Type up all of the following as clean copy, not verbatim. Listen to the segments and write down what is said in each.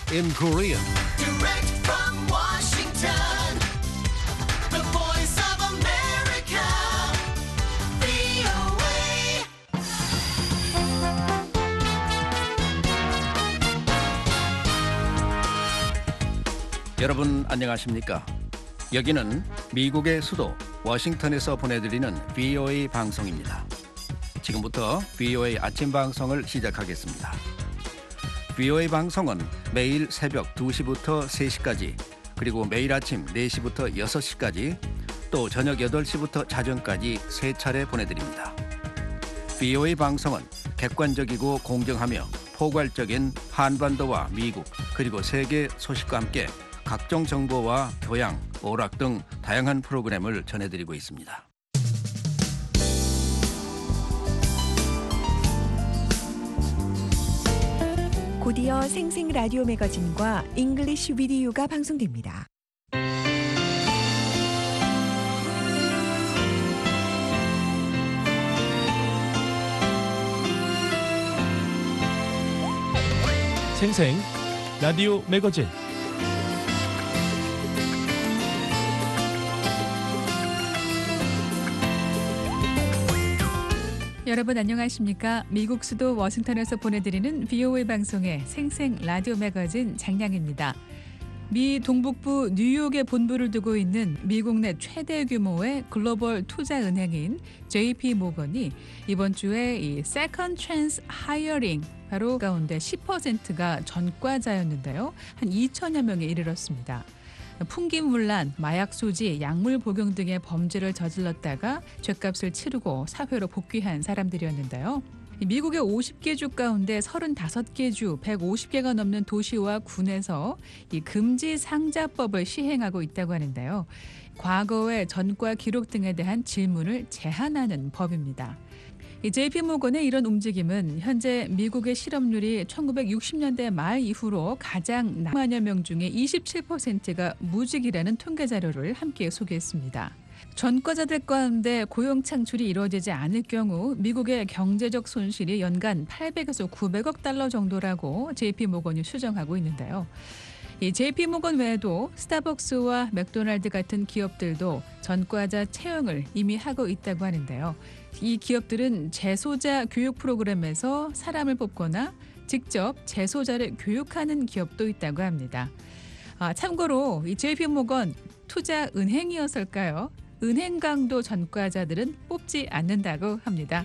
in Korean. Direct from Washington, the voice of America, VOA. 여러분 안녕하십니까? 여기는 미국의 수도 워싱턴에서 보내드리는 VOA 방송입니다. 지금부터 VOA 아침 방송을 시작하겠습니다. VOA 방송은 매일 새벽 2시부터 3시까지, 그리고 매일 아침 4시부터 6시까지, 또 저녁 8시부터 자정까지 3차례 보내드립니다. VOA 방송은 객관적이고 공정하며 포괄적인 한반도와 미국 그리고 세계 소식과 함께 각종 정보와 교양, 오락 등 다양한 프로그램을 전해드리고 있습니다. 곧이어 생생 라디오 매거진과 잉글리쉬 비디오가 방송됩니다. 생생 라디오 매거진. 여러분 안녕하십니까? 미국 수도 워싱턴에서 보내드리는 VOA 방송의 생생 라디오 매거진 장량입니다. 미 동북부 뉴욕에 본부를 두고 있는 미국 내 최대 규모의 글로벌 투자은행인 JP 모건이 이번 주에 이 Second Chance Hiring 바로 가운데 10%가 전과자였는데요. 한 2천여 명에 이르렀습니다. 풍기문란, 마약 소지, 약물 복용 등의 범죄를 저질렀다가 죄값을 치르고 사회로 복귀한 사람들이었는데요. 미국의 50개 주 가운데 35개 주, 150개가 넘는 도시와 군에서 이 금지 상자법을 시행하고 있다고 하는데요. 과거의 전과 기록 등에 대한 질문을 제한하는 법입니다. 이 JP 모건의 이런 움직임은 현재 미국의 실업률이 1960년대 말 이후로 가장 많은 명 중에 27%가 무직이라는 통계 자료를 함께 소개했습니다. 전과자들 가운데 고용 창출이 이루어지지 않을 경우 미국의 경제적 손실이 연간 800에서 900억 달러 정도라고 JP 모건이 추정하고 있는데요. 이 JP 모건 외에도 스타벅스와 맥도날드 같은 기업들도 전과자 채용을 이미 하고 있다고 하는데요. 이 기업들은 재소자 교육 프로그램에서 사람을 뽑거나 직접 재소자를 교육하는 기업도 있다고 합니다. 참고로 이 JP 모건 투자 은행이었을까요? 은행 강도 전과자들은 뽑지 않는다고 합니다.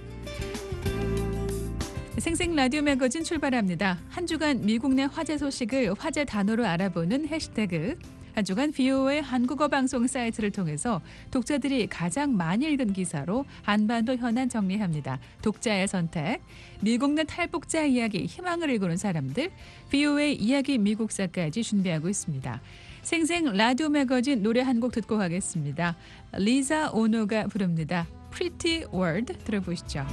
생생 라디오 매거진 출발합니다. 한 주간 미국 내 화제 소식을 화제 단어로 알아보는 해시태그, 한 주간 VOA 한국어 방송 사이트를 통해서 독자들이 가장 많이 읽은 기사로 한반도 현안 정리합니다. 독자의 선택, 미국 내 탈북자 이야기, 희망을 일구는 사람들, VOA 이야기 미국사까지 준비하고 있습니다. 생생 라디오 매거진 노래 한 곡 듣고 가겠습니다. 리사 오노가 부릅니다. Pretty Word 들어보시죠.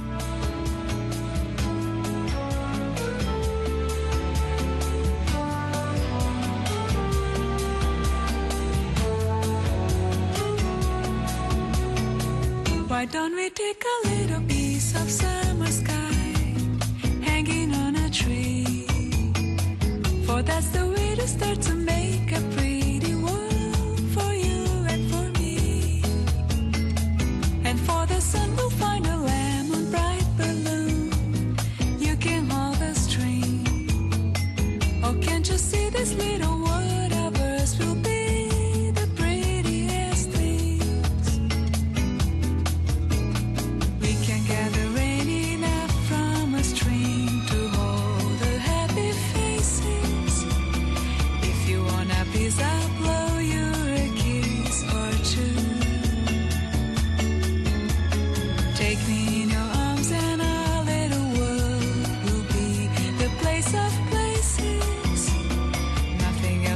Why don't we take a little piece of summer sky hanging on a tree? For that's the way to start to make a pretty world for you and for me. And for the sun we'll find a lemon bright balloon. You can hold the string. Oh, can't you see this little world of ours will be the prettiest things? We can gather rain enough from a stream to hold the happy faces. If you want a piece, I'll blow you a kiss or two. Take me in your arms and our little world will be the place of places. Nothing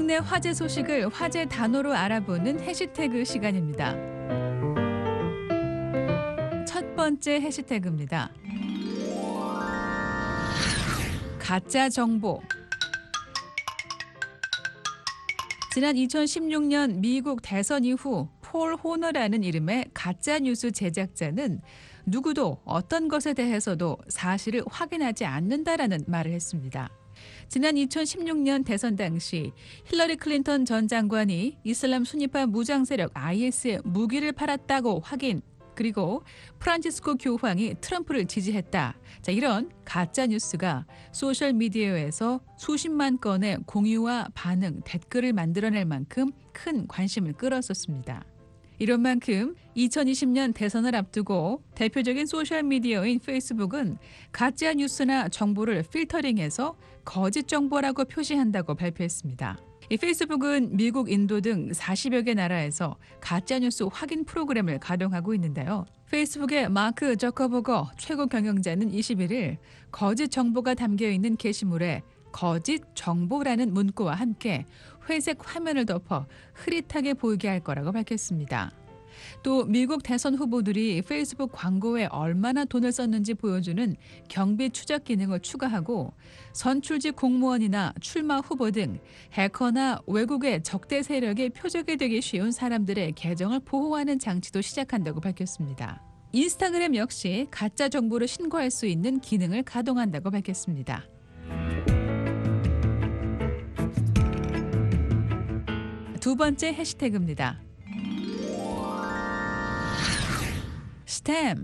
내 화제 소식을 화제 단어로 알아보는 해시태그 시간입니다. 첫 번째 해시태그입니다. 가짜 정보. 지난 2016년 미국 대선 이후 폴 호너라는 이름의 가짜뉴스 제작자는 누구도 어떤 것에 대해서도 사실을 확인하지 않는다라는 말을 했습니다. 지난 2016년 대선 당시 힐러리 클린턴 전 장관이 이슬람 순위파 무장 세력 IS에 무기를 팔았다고 확인, 그리고 프란치스코 교황이 트럼프를 지지했다. 자, 이런 가짜 뉴스가 소셜 미디어에서 수십만 건의 공유와 반응, 댓글을 만들어낼 만큼 큰 관심을 끌었었습니다. 이런 만큼 2020년 대선을 앞두고 대표적인 소셜 미디어인 페이스북은 가짜 뉴스나 정보를 필터링해서 거짓 정보라고 표시한다고 발표했습니다. 이 페이스북은 미국, 인도 등 40여 개 나라에서 가짜뉴스 확인 프로그램을 가동하고 있는데요. 페이스북의 마크 저커버거 최고 경영자는 21일 거짓 정보가 담겨있는 게시물에 거짓 정보라는 문구와 함께 회색 화면을 덮어 흐릿하게 보이게 할 거라고 밝혔습니다. 또 미국 대선 후보들이 페이스북 광고에 얼마나 돈을 썼는지 보여주는 경비 추적 기능을 추가하고 선출직 공무원이나 출마 후보 등 해커나 외국의 적대 세력의 표적이 되기 쉬운 사람들의 계정을 보호하는 장치도 시작한다고 밝혔습니다. 인스타그램 역시 가짜 정보를 신고할 수 있는 기능을 가동한다고 밝혔습니다. 두 번째 해시태그입니다. STEM.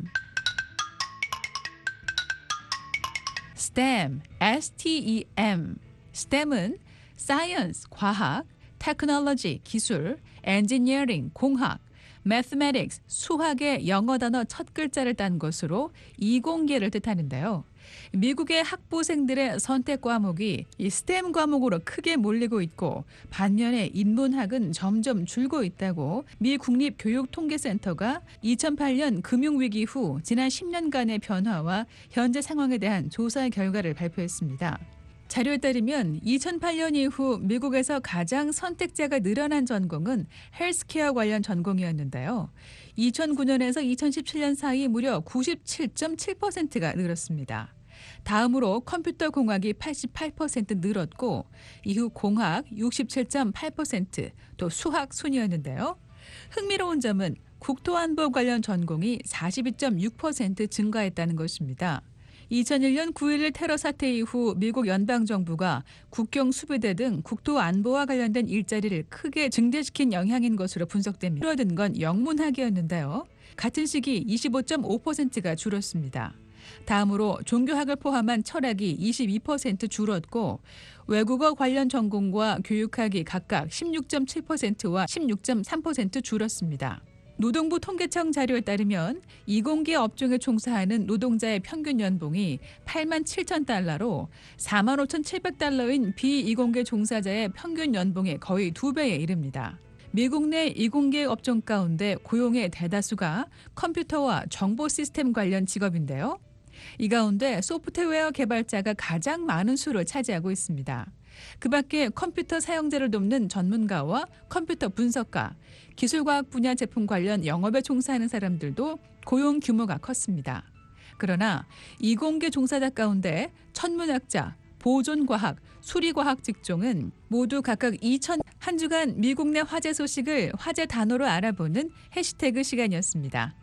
STEM, S-T-E-M. STEM은 Science, 과학, Technology, 기술, Engineering, 공학, Mathematics, 수학의 영어 단어 첫 글자를 딴 것으로 이공계를 뜻하는데요. 미국의 학부생들의 선택 과목이 이 STEM 과목으로 크게 몰리고 있고 반면에 인문학은 점점 줄고 있다고 미 국립교육통계센터가 2008년 금융위기 후 지난 10년간의 변화와 현재 상황에 대한 조사 결과를 발표했습니다. 자료에 따르면 2008년 이후 미국에서 가장 선택자가 늘어난 전공은 헬스케어 관련 전공이었는데요. 2009년에서 2017년 사이 무려 97.7%가 늘었습니다. 다음으로 컴퓨터 공학이 88% 늘었고 이후 공학 67.8%, 또 수학 순이었는데요. 흥미로운 점은 국토안보 관련 전공이 42.6% 증가했다는 것입니다. 2001년 9.11 테러 사태 이후 미국 연방정부가 국경 수비대 등 국토안보와 관련된 일자리를 크게 증대시킨 영향인 것으로 분석됩니다. 줄어든 건 영문학이었는데요. 같은 시기 25.5%가 줄었습니다. 다음으로 종교학을 포함한 철학이 22% 줄었고 외국어 관련 전공과 교육학이 각각 16.7%와 16.3% 줄었습니다. 노동부 통계청 자료에 따르면 이공계 업종에 종사하는 노동자의 평균 연봉이 8만 7천 달러로 4만 5,700달러인 비이공계 종사자의 평균 연봉의 거의 2배에 이릅니다. 미국 내 이공계 업종 가운데 고용의 대다수가 컴퓨터와 정보 시스템 관련 직업인데요. 이 가운데 소프트웨어 개발자가 가장 많은 수를 차지하고 있습니다. 그 밖에 컴퓨터 사용자를 돕는 전문가와 컴퓨터 분석가, 기술과학 분야 제품 관련 영업에 종사하는 사람들도 고용 규모가 컸습니다. 그러나 이공계 종사자 가운데 천문학자, 보존과학, 수리과학 직종은 모두 각각 2천. 한 주간 미국 내 화제 소식을 화제 단어로 알아보는 해시태그 시간이었습니다.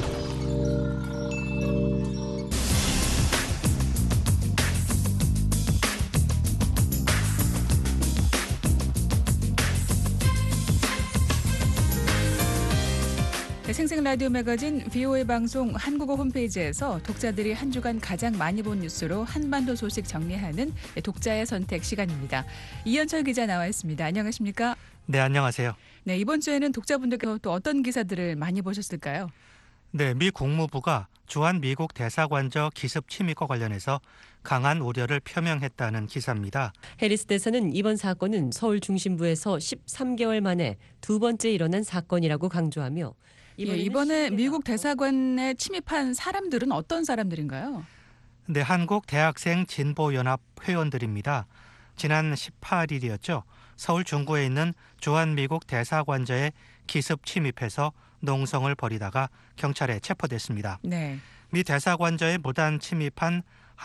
생생 라디오 매거진 VOA 방송 한국어 홈페이지에서 독자들이 한 주간 가장 많이 본 뉴스로 한반도 소식 정리하는 독자의 선택 시간입니다. 이현철 기자 나와 있습니다. 안녕하십니까? 네, 안녕하세요. 네, 이번 주에는 독자분들께서 또 어떤 기사들을 많이 보셨을까요? 네, 미 국무부가 주한 미국 대사관저 기습 침입과 관련해서 강한 우려를 표명했다는 기사입니다. 해리스 대사는 이번 사건은 서울 중심부에서 13개월 만에 두 번째 일어난 사건이라고 강조하며 이번에 미국 대사관에 침입한 사람들은 어떤 사람들인가요? 네, 한국 대학생 진보연합 회원들입니다. 지난 18일이었죠. 서울 중구에 있는 주한미국 대사관저에 기습 침입해서 농성을 벌이다가 경찰에 체포됐습니다. 네. 미 대사관저에 무단 침입한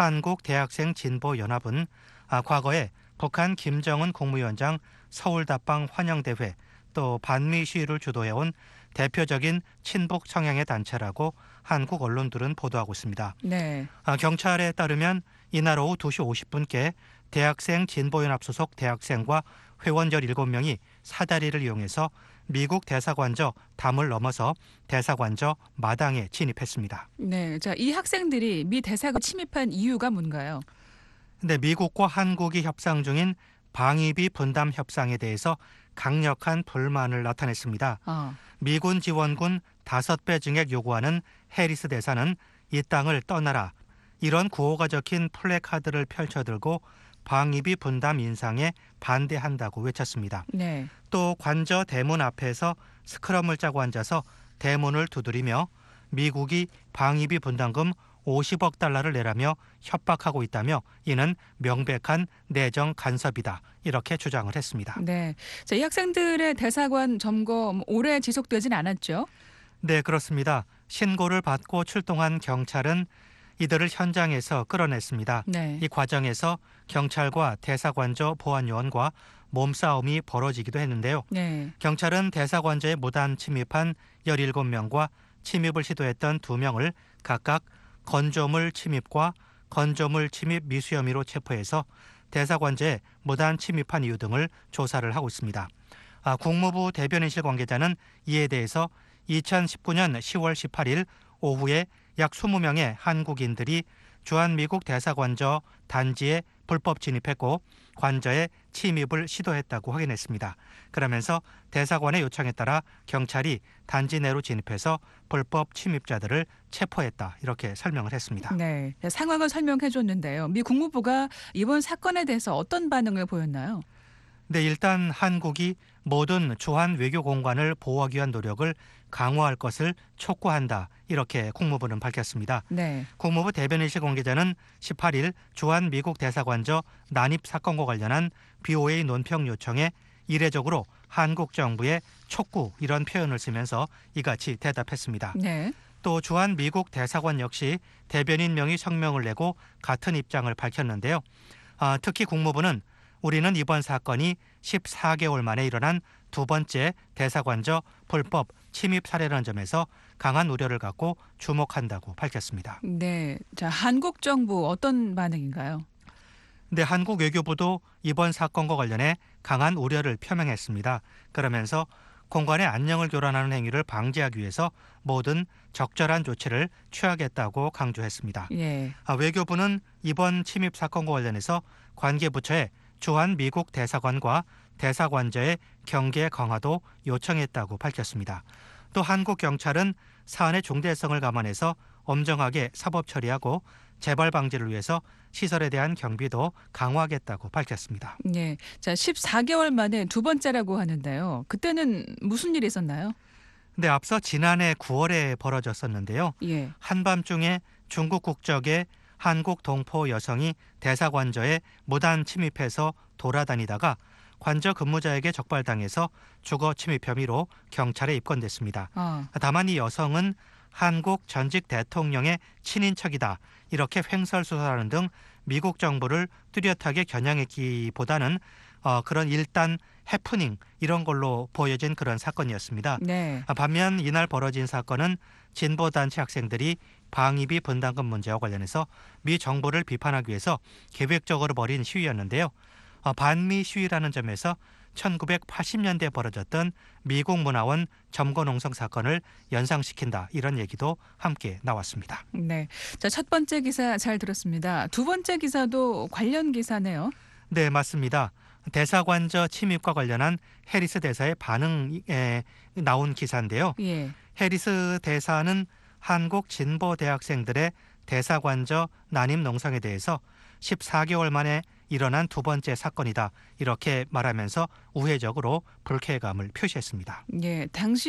한국대학생진보연합은 과거에 북한 김정은 국무위원장 서울답방 환영대회 또 반미 시위를 주도해온 대표적인 친북 성향의 단체라고 한국 언론들은 보도하고 있습니다. 네. 경찰에 따르면 이날 오후 2시 50분께 대학생 진보연합 소속 대학생과 회원 17명이 사다리를 이용해서 미국 대사관저 담을 넘어서 대사관저 마당에 진입했습니다. 네. 자, 이 학생들이 미 대사관 침입한 이유가 뭔가요? 근데 미국과 한국이 협상 중인 방위비 분담 협상에 대해서 강력한 불만을 나타냈습니다. 미군 지원군 5배 증액 요구하는 해리스 대사는 이 땅을 떠나라 이런 구호가 적힌 플래카드를 펼쳐들고 방위비 분담 인상에 반대한다고 외쳤습니다. 네. 또 관저 대문 앞에서 스크럼을 짜고 앉아서 대문을 두드리며 미국이 방위비 분담금 50억 달러를 내라며 협박하고 있다며 이는 명백한 내정 간섭이다 이렇게 주장을 했습니다. 네. 자, 이 학생들의 대사관 점검 오래 지속되진 않았죠? 네, 그렇습니다. 신고를 받고 출동한 경찰은 이들을 현장에서 끌어냈습니다. 네. 이 과정에서 경찰과 대사관저 보안요원과 몸싸움이 벌어지기도 했는데요. 네. 경찰은 대사관저에 무단 침입한 17명과 침입을 시도했던 2명을 각각 건조물 침입과 건조물 침입 미수 혐의로 체포해서 대사관저에 무단 침입한 이유 등을 조사를 하고 있습니다. 국무부 대변인실 관계자는 이에 대해서 2019년 10월 18일 오후에 약 20명의 한국인들이 주한미국 대사관저 단지에 불법 진입했고 관저에 침입을 시도했다고 확인했습니다. 그러면서 대사관의 요청에 따라 경찰이 단지 내로 진입해서 불법 침입자들을 체포했다 이렇게 설명을 했습니다. 네. 상황을 설명해 줬는데요. 미 국무부가 이번 사건에 대해서 어떤 반응을 보였나요? 네, 일단 한국이 모든 주한 외교 공간을 보호하기 위한 노력을 강화할 것을 촉구한다 이렇게 국무부는 밝혔습니다. 네. 국무부 대변인실 관계자는 18일 주한 미국 대사관저 난입 사건과 관련한 BOA 논평 요청에 이례적으로 한국 정부의 촉구 이런 표현을 쓰면서 이같이 대답했습니다. 네. 또 주한 미국 대사관 역시 대변인 명의 성명을 내고 같은 입장을 밝혔는데요. 특히 국무부는 우리는 이번 사건이 14개월 만에 일어난 두 번째 대사관저 불법 침입 사례라는 점에서 강한 우려를 갖고 주목한다고 밝혔습니다. 네. 자, 한국 정부 어떤 반응인가요? 네, 한국 외교부도 이번 사건과 관련해 강한 우려를 표명했습니다. 그러면서 공간의 안녕을 교란하는 행위를 방지하기 위해서 모든 적절한 조치를 취하겠다고 강조했습니다. 예. 외교부는 이번 침입 사건과 관련해서 관계 부처에 주한 미국 대사관과 대사관저의 경계 강화도 요청했다고 밝혔습니다. 또 한국 경찰은 사안의 중대성을 감안해서 엄정하게 사법 처리하고 재발 방지를 위해서 시설에 대한 경비도 강화하겠다고 밝혔습니다. 네. 자, 14개월 만에 두 번째라고 하는데요. 그때는 무슨 일이 있었나요? 네, 앞서 지난해 9월에 벌어졌었는데요. 예. 한밤중에 중국 국적의 한국 동포 여성이 대사관저에 무단 침입해서 돌아다니다가 관저 근무자에게 적발당해서 주거 침입 혐의로 경찰에 입건됐습니다. 다만 이 여성은 한국 전직 대통령의 친인척이다 이렇게 횡설수설하는 등 미국 정부를 뚜렷하게 겨냥했기보다는 그런 일단 해프닝 이런 걸로 보여진 그런 사건이었습니다. 네. 반면 이날 벌어진 사건은 진보단체 학생들이 방위비 분담금 문제와 관련해서 미 정부를 비판하기 위해서 계획적으로 벌인 시위였는데요. 반미 시위라는 점에서 1980년대에 벌어졌던 미국 문화원 점거농성 사건을 연상시킨다 이런 얘기도 함께 나왔습니다. 네. 자, 첫 번째 기사 잘 들었습니다. 두 번째 기사도 관련 기사네요. 네, 맞습니다. 대사관저 침입과 관련한 해리스 대사의 반응에 나온 기사인데요. 예. 해리스 대사는 한국 진보 대학생들의 대사관저 난입 농성에 대해서 14개월 만에 일어난 두 번째 사건이다 이렇게 말하면서 우회적으로 불쾌감을 표시했습니다. 예.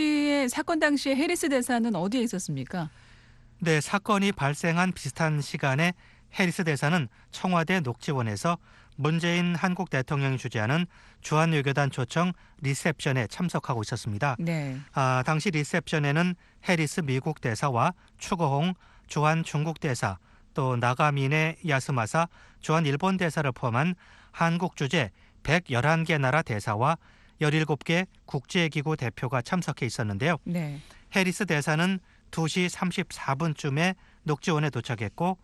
사건 당시에 해리스 대사는 어디에 있었습니까? 네, 사건이 발생한 비슷한 시간에 해리스 대사는 청와대 녹지원에서 문재인 한국 대통령이 주재하는 주한외교단 초청 리셉션에 참석하고 있었습니다. 네. 당시 리셉션에는 해리스 미국 대사와 추거홍 주한 중국 대사, 또 나가미네 야스마사 주한 일본 대사를 포함한 한국 주재 111개 나라 대사와 17개 국제기구 대표가 참석해 있었는데요. 네. 해리스 대사는 2시 34분쯤에 녹지원에 도착했고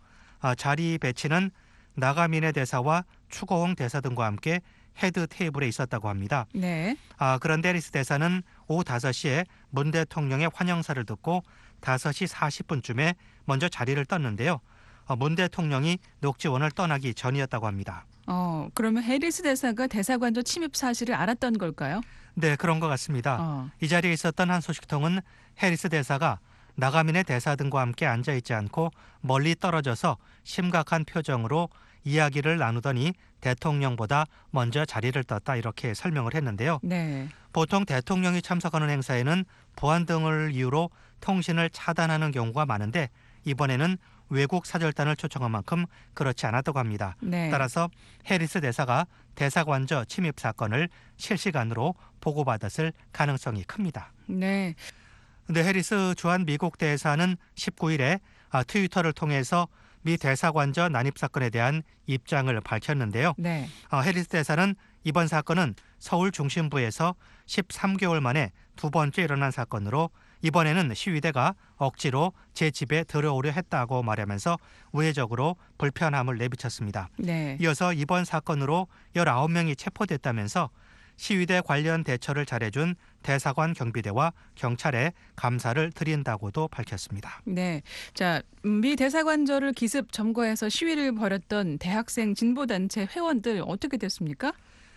자리 배치는 나가미네 대사와 추거홍 대사 등과 함께 헤드 테이블에 있었다고 합니다. 네. 그런데 해리스 대사는 오후 5시에 문 대통령의 환영사를 듣고 5시 40분쯤에 먼저 자리를 떴는데요. 문 대통령이 녹지원을 떠나기 전이었다고 합니다. 그러면 해리스 대사가 대사관저 침입 사실을 알았던 걸까요? 네, 그런 것 같습니다. 이 자리에 있었던 한 소식통은 해리스 대사가 나가민의 대사 등과 함께 앉아있지 않고 멀리 떨어져서 심각한 표정으로 이야기를 나누더니 대통령보다 먼저 자리를 떴다 이렇게 설명을 했는데요. 네. 보통 대통령이 참석하는 행사에는 보안 등을 이유로 통신을 차단하는 경우가 많은데 이번에는 외국 사절단을 초청한 만큼 그렇지 않았다고 합니다. 네. 따라서 해리스 대사가 대사관저 침입 사건을 실시간으로 보고받았을 가능성이 큽니다. 네. 근데 해리스 주한 미국 대사는 19일에 트위터를 통해서 미 대사관저 난입 사건에 대한 입장을 밝혔는데요. 네. 해리스 대사는 이번 사건은 서울 중심부에서 13개월 만에 두 번째 일어난 사건으로 이번에는 시위대가 억지로 제 집에 들어오려 했다고 말하면서 우회적으로 불편함을 내비쳤습니다. 네. 이어서 이번 사건으로 19명이 체포됐다면서 시위대 관련 대처를 잘해준 대사관 경비대와 경찰에 감사를 드린다고도 밝혔습니다. 네. 자, 미 대사관저를 기습 점거해서 시위를 벌였던 대학생 진보단체 회원들 어떻게 됐습니까?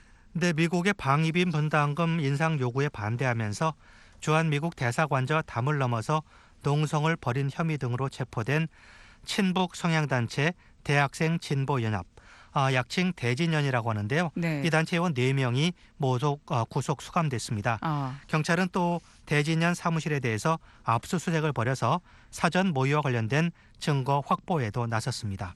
네, 미국의 방위빈 분담금 인상 요구에 반대하면서 주한미국 대사관저 담을 넘어서 농성을 벌인 혐의 등으로 체포된 친북 성향단체 대학생 진보연합, 약칭 대진연이라고 하는데요. 네. 이 단체 회원 4명이 모두 구속 수감됐습니다. 경찰은 또 대진연 사무실에 대해서 압수수색을 벌여서 사전 모의와 관련된 증거 확보에도 나섰습니다.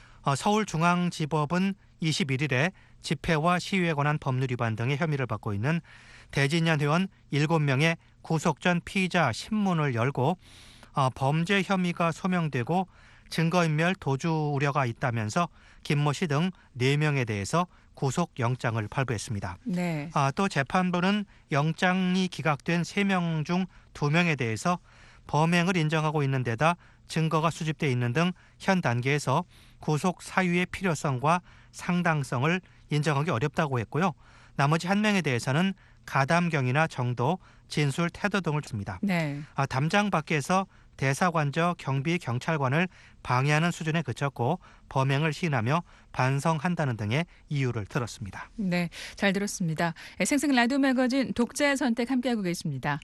서울중앙지법은 21일에 집회와 시위에 관한 법률 위반 등의 혐의를 받고 있는 대진연 회원 7명의 구속 전 피의자 신문을 열고 범죄 혐의가 소명되고 증거인멸 도주 우려가 있다면서 김모 씨 등 4명에 대해서 구속영장을 발부했습니다. 네. 또 재판부는 영장이 기각된 3명 중 2명에 대해서 범행을 인정하고 있는 데다 증거가 수집돼 있는 등 현 단계에서 구속 사유의 필요성과 상당성을 인정하기 어렵다고 했고요. 나머지 1명에 대해서는 가담경이나 정도, 진술, 태도 등을 줍니다. 네. 담장 밖에서 대사관저 경비 경찰관을 방해하는 수준에 그쳤고 범행을 시인하며 반성한다는 등의 이유를 들었습니다. 네, 잘 들었습니다. 생생 라디오 매거진 독자의 선택 함께하고 계십니다.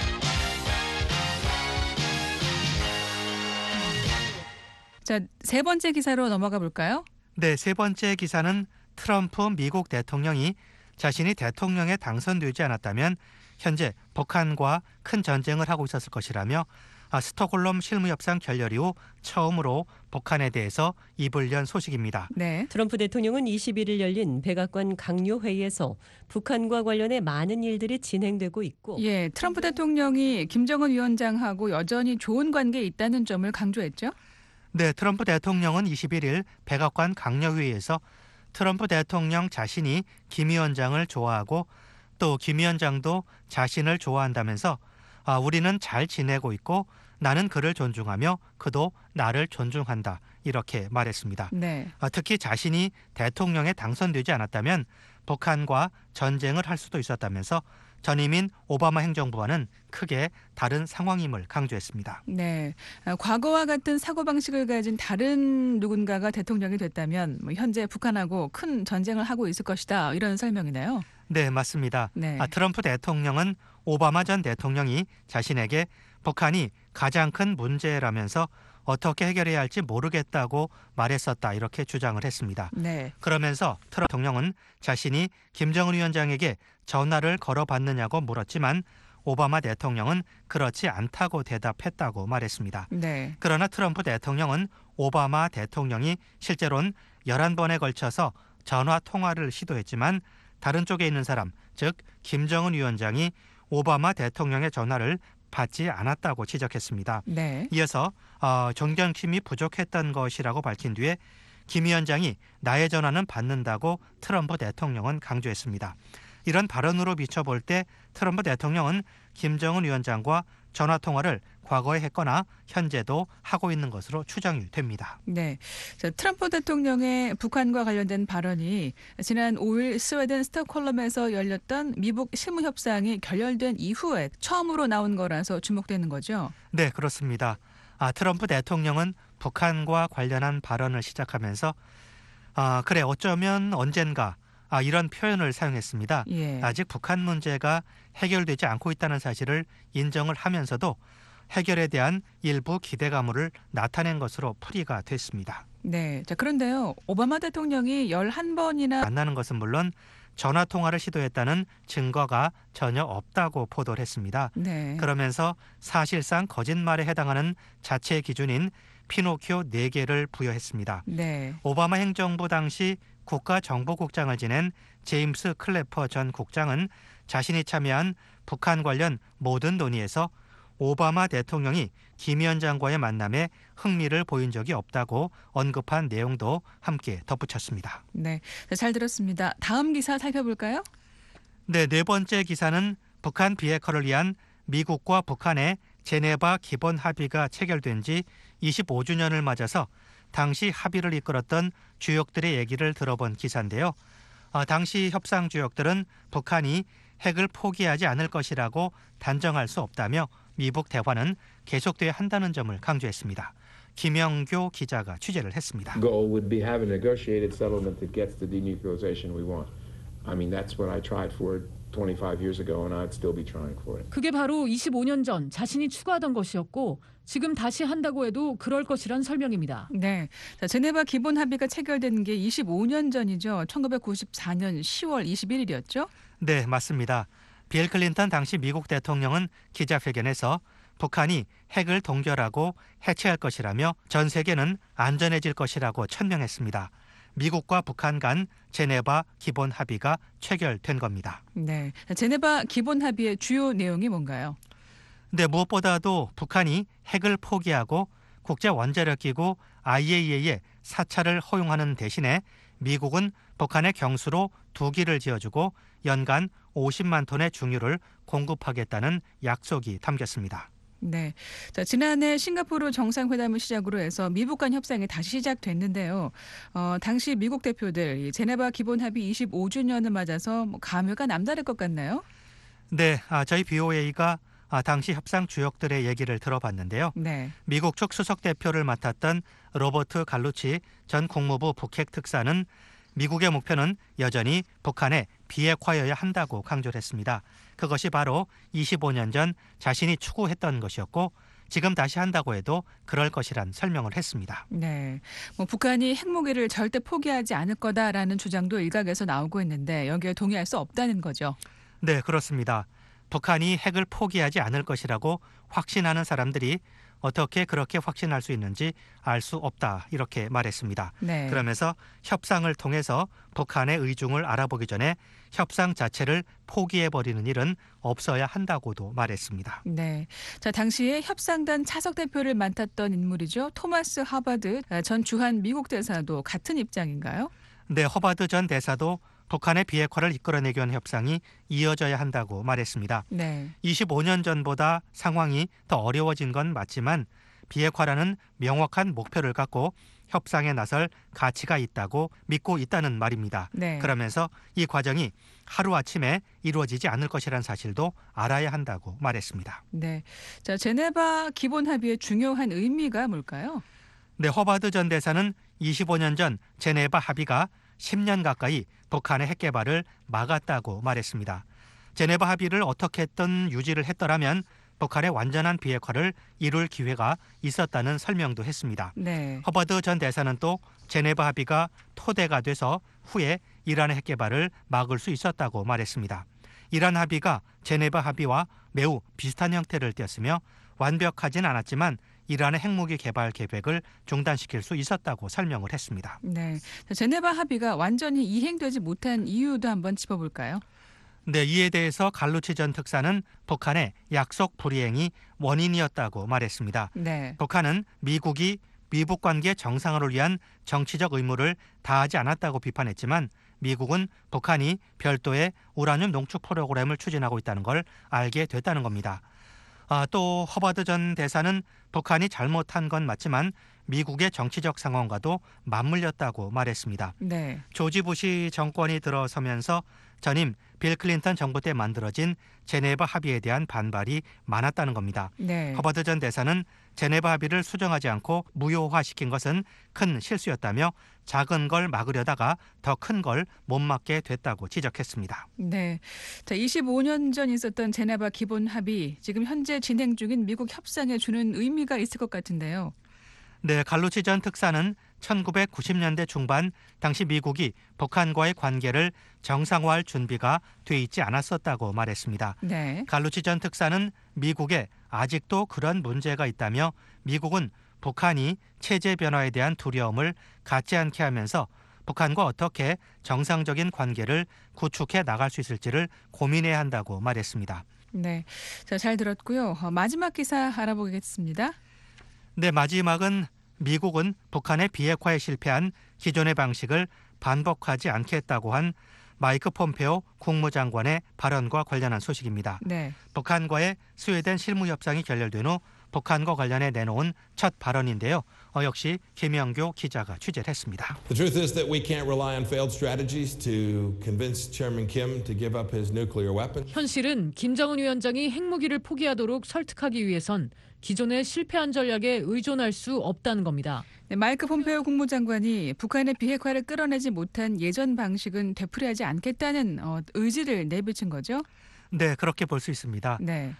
자, 세 번째 기사로 넘어가 볼까요? 네, 세 번째 기사는 트럼프 미국 대통령이 자신이 대통령에 당선되지 않았다면 현재 북한과 큰 전쟁을 하고 있었을 것이라며 스톡홀름 실무협상 결렬 이후 처음으로 북한에 대해서 입을 연 소식입니다. 네. 트럼프 대통령은 21일 열린 백악관 강요 회의에서 북한과 관련해 많은 일들이 진행되고 있고 예, 트럼프 대통령이 김정은 위원장하고 여전히 좋은 관계에 있다는 점을 강조했죠. 네, 트럼프 대통령은 21일 백악관 강요회의에서 트럼프 대통령 자신이 김 위원장을 좋아하고 또 김 위원장도 자신을 좋아한다면서 우리는 잘 지내고 있고 나는 그를 존중하며 그도 나를 존중한다 이렇게 말했습니다. 네. 특히 자신이 대통령에 당선되지 않았다면 북한과 전쟁을 할 수도 있었다면서 전임인 오바마 행정부와는 크게 다른 상황임을 강조했습니다. 네. 과거와 같은 사고방식을 가진 다른 누군가가 대통령이 됐다면 현재 북한하고 큰 전쟁을 하고 있을 것이다 이런 설명이네요. 네, 맞습니다. 네. 트럼프 대통령은 오바마 전 대통령이 자신에게 북한이 가장 큰 문제라면서 어떻게 해결해야 할지 모르겠다고 말했었다 이렇게 주장을 했습니다. 네. 그러면서 트럼프 대통령은 자신이 김정은 위원장에게 전화를 걸어봤느냐고 물었지만 오바마 대통령은 그렇지 않다고 대답했다고 말했습니다. 네. 그러나 트럼프 대통령은 오바마 대통령이 실제로는 11번에 걸쳐서 전화 통화를 시도했지만 다른 쪽에 있는 사람, 즉 김정은 위원장이 오바마 대통령의 전화를 받지 않았다고 지적했습니다. 네. 이어서 정경심이 부족했던 것이라고 밝힌 뒤에 김 위원장이 나의 전화는 받는다고 트럼프 대통령은 강조했습니다. 이런 발언으로 비춰볼 때 트럼프 대통령은 김정은 위원장과 전화통화를 과거에 했거나 현재도 하고 있는 것으로 추정이 됩니다. 네. 자, 트럼프 대통령의 북한과 관련된 발언이 지난 5일 스웨덴 스톡홀름에서 열렸던 미북 실무협상이 결렬된 이후에 처음으로 나온 거라서 주목되는 거죠. 네, 그렇습니다. 트럼프 대통령은 북한과 관련한 발언을 시작하면서 그래 어쩌면 언젠가 이런 표현을 사용했습니다. 예. 아직 북한 문제가 해결되지 않고 있다는 사실을 인정을 하면서도 해결에 대한 일부 기대감을 나타낸 것으로 풀이가 됐습니다. 네. 자, 그런데요. 오바마 대통령이 11번이나 만나는 것은 물론 전화 통화를 시도했다는 증거가 전혀 없다고 보도를 했습니다. 네. 그러면서 사실상 거짓말에 해당하는 자체 기준인 피노키오 4개를 부여했습니다. 네. 오바마 행정부 당시 국가정보국장을 지낸 제임스 클래퍼 전 국장은 자신이 참여한 북한 관련 모든 논의에서 오바마 대통령이 김 위원장과의 만남에 흥미를 보인 적이 없다고 언급한 내용도 함께 덧붙였습니다. 네. 자, 잘 들었습니다. 다음 기사 살펴볼까요? 네, 네 번째 기사는 북한 비핵화를 위한 미국과 북한의 제네바 기본 합의가 체결된 지 25주년을 맞아서 당시 합의를 이끌었던 주역들의 얘기를 들어본 기사인데요. 당시 협상 주역들은 북한이 핵을 포기하지 않을 것이라고 단정할 수 없다며 미북 대화는 계속돼야 한다는 점을 강조했습니다. 김영교 기자가 취재를 했습니다. Goal would be have a negotiated settlement that gets the denuclearization we want. I mean, that's what I tried for 25 years ago, and I'd still be trying for it. 그게 바로 25년 전 자신이 추구하던 것이었고 지금 다시 한다고 해도 그럴 것이란 설명입니다. 네. 자, 제네바 기본 합의가 체결된 게 25년 전이죠. 1994년 10월 21일이었죠? 네, 맞습니다. 빌 클린턴 당시 미국 대통령은 기자회견에서 북한이 핵을 동결하고 해체할 것이라며 전 세계는 안전해질 것이라고 천명했습니다. 미국과 북한 간 제네바 기본 합의가 체결된 겁니다. 네. 제네바 기본 합의의 주요 내용이 뭔가요? 네, 무엇보다도 북한이 핵을 포기하고 국제원자력기구 IAEA의 사찰을 허용하는 대신에 미국은 북한의 경수로 2기를 지어주고 연간 50만 ton의 중유를 공급하겠다는 약속이 담겼습니다. 네. 자, 지난해 싱가포르 정상회담을 시작으로 해서 미북 간 협상이 다시 시작됐는데요. 당시 미국 대표들 이 제네바 기본 합의 25주년을 맞아서 감회가 남다를 것 같나요? 네, 저희 BOA가 당시 협상 주역들의 얘기를 들어봤는데요. 네. 미국 측 수석 대표를 맡았던 로버트 갈루치 전 국무부 북핵 특사는 미국의 목표는 여전히 북한의 비핵화여야 한다고 강조를 했습니다. 그것이 바로 25년 전 자신이 추구했던 것이었고 지금 다시 한다고 해도 그럴 것이란 설명을 했습니다. 네. 북한이 핵무기를 절대 포기하지 않을 거다라는 주장도 일각에서 나오고 있는데 여기에 동의할 수 없다는 거죠. 네, 그렇습니다. 북한이 핵을 포기하지 않을 것이라고 확신하는 사람들이 어떻게 그렇게 확신할 수 있는지 알 수 없다 이렇게 말했습니다. 네. 그러면서 협상을 통해서 북한의 의중을 알아보기 전에 협상 자체를 포기해버리는 일은 없어야 한다고도 말했습니다. 네. 자, 당시에 협상단 차석 대표를 맡았던 인물이죠. 토마스 하버드 전 주한 미국 대사도 같은 입장인가요? 네, 허버드 전 대사도 북한의 비핵화를 이끌어내기 위한 협상이 이어져야 한다고 말했습니다. 네. 25년 전보다 상황이 더 어려워진 건 맞지만 비핵화라는 명확한 목표를 갖고 협상에 나설 가치가 있다고 믿고 있다는 말입니다. 네. 그러면서 이 과정이 하루아침에 이루어지지 않을 것이라는 사실도 알아야 한다고 말했습니다. 네. 자, 제네바 기본 합의의 중요한 의미가 뭘까요? 네, 허버드 전 대사는 25년 전 제네바 합의가 10년 가까이 북한의 핵 개발을 막았다고 말했습니다. 제네바 합의를 어떻게든 유지를 했더라면 북한의 완전한 비핵화를 이룰 기회가 있었다는 설명도 했습니다. 네. 허버드 전 대사는 또 제네바 합의가 토대가 돼서 후에 이란의 핵 개발을 막을 수 있었다고 말했습니다. 이란 합의가 제네바 합의와 매우 비슷한 형태를 띠었으며 완벽하진 않았지만 이란의 핵무기 개발 계획을 중단시킬 수 있었다고 설명을 했습니다. 네. 제네바 합의가 완전히 이행되지 못한 이유도 한번 짚어볼까요? 네, 이에 대해서 갈루치 전 특사는 북한의 약속 불이행이 원인이었다고 말했습니다. 네. 북한은 미국이 미북 관계 정상화를 위한 정치적 의무를 다하지 않았다고 비판했지만 미국은 북한이 별도의 우라늄 농축 프로그램을 추진하고 있다는 걸 알게 됐다는 겁니다. 또 허버드 전 대사는 북한이 잘못한 건 맞지만 미국의 정치적 상황과도 맞물렸다고 말했습니다. 네. 조지 부시 정권이 들어서면서 전임 빌 클린턴 정부 때 만들어진 제네바 합의에 대한 반발이 많았다는 겁니다. 네. 허버드 전 대사는 제네바 합의를 수정하지 않고 무효화시킨 것은 큰 실수였다며 작은 걸 막으려다가 더 큰 걸 못 막게 됐다고 지적했습니다. 네. 자, 25년 전 있었던 제네바 기본 합의, 지금 현재 진행 중인 미국 협상에 주는 의미가 있을 것 같은데요. 네, 갈루치 전 특사는 1990년대 중반 당시 미국이 북한과의 관계를 정상화할 준비가 돼 있지 않았었다고 말했습니다. 네. 갈루치 전 특사는 미국에 아직도 그런 문제가 있다며 미국은 북한이 체제 변화에 대한 두려움을 갖지 않게 하면서 북한과 어떻게 정상적인 관계를 구축해 나갈 수 있을지를 고민해야 한다고 말했습니다. 네. 자, 잘 들었고요. 마지막 기사 알아보겠습니다. 네, 마지막은 미국은 북한의 비핵화에 실패한 기존의 방식을 반복하지 않겠다고 한 마이크 폼페오 국무장관의 발언과 관련한 소식입니다. 네. 북한과의 스웨덴 실무 협상이 결렬된 후 북한과 관련해 내놓은 첫 발언인데요. 역시 김영교 기자가 취재를 했습니다. The truth is that we can't rely on failed strategies to convince Chairman Kim to give up his nuclear weapons. 현실은 김정은 위원장이 핵무기를 포기하도록 설득하기 위해선 기존의 실패한 전략에 의존할 수 없다는 겁니다. 네, 마이크 폼페오 국무장관이 북한의 비핵화를 끌어내지 못한 예전 방식은 되풀이하지 않겠다는 의지를 내비친 거죠? 네, 그렇게 볼 수 있습니다. 네.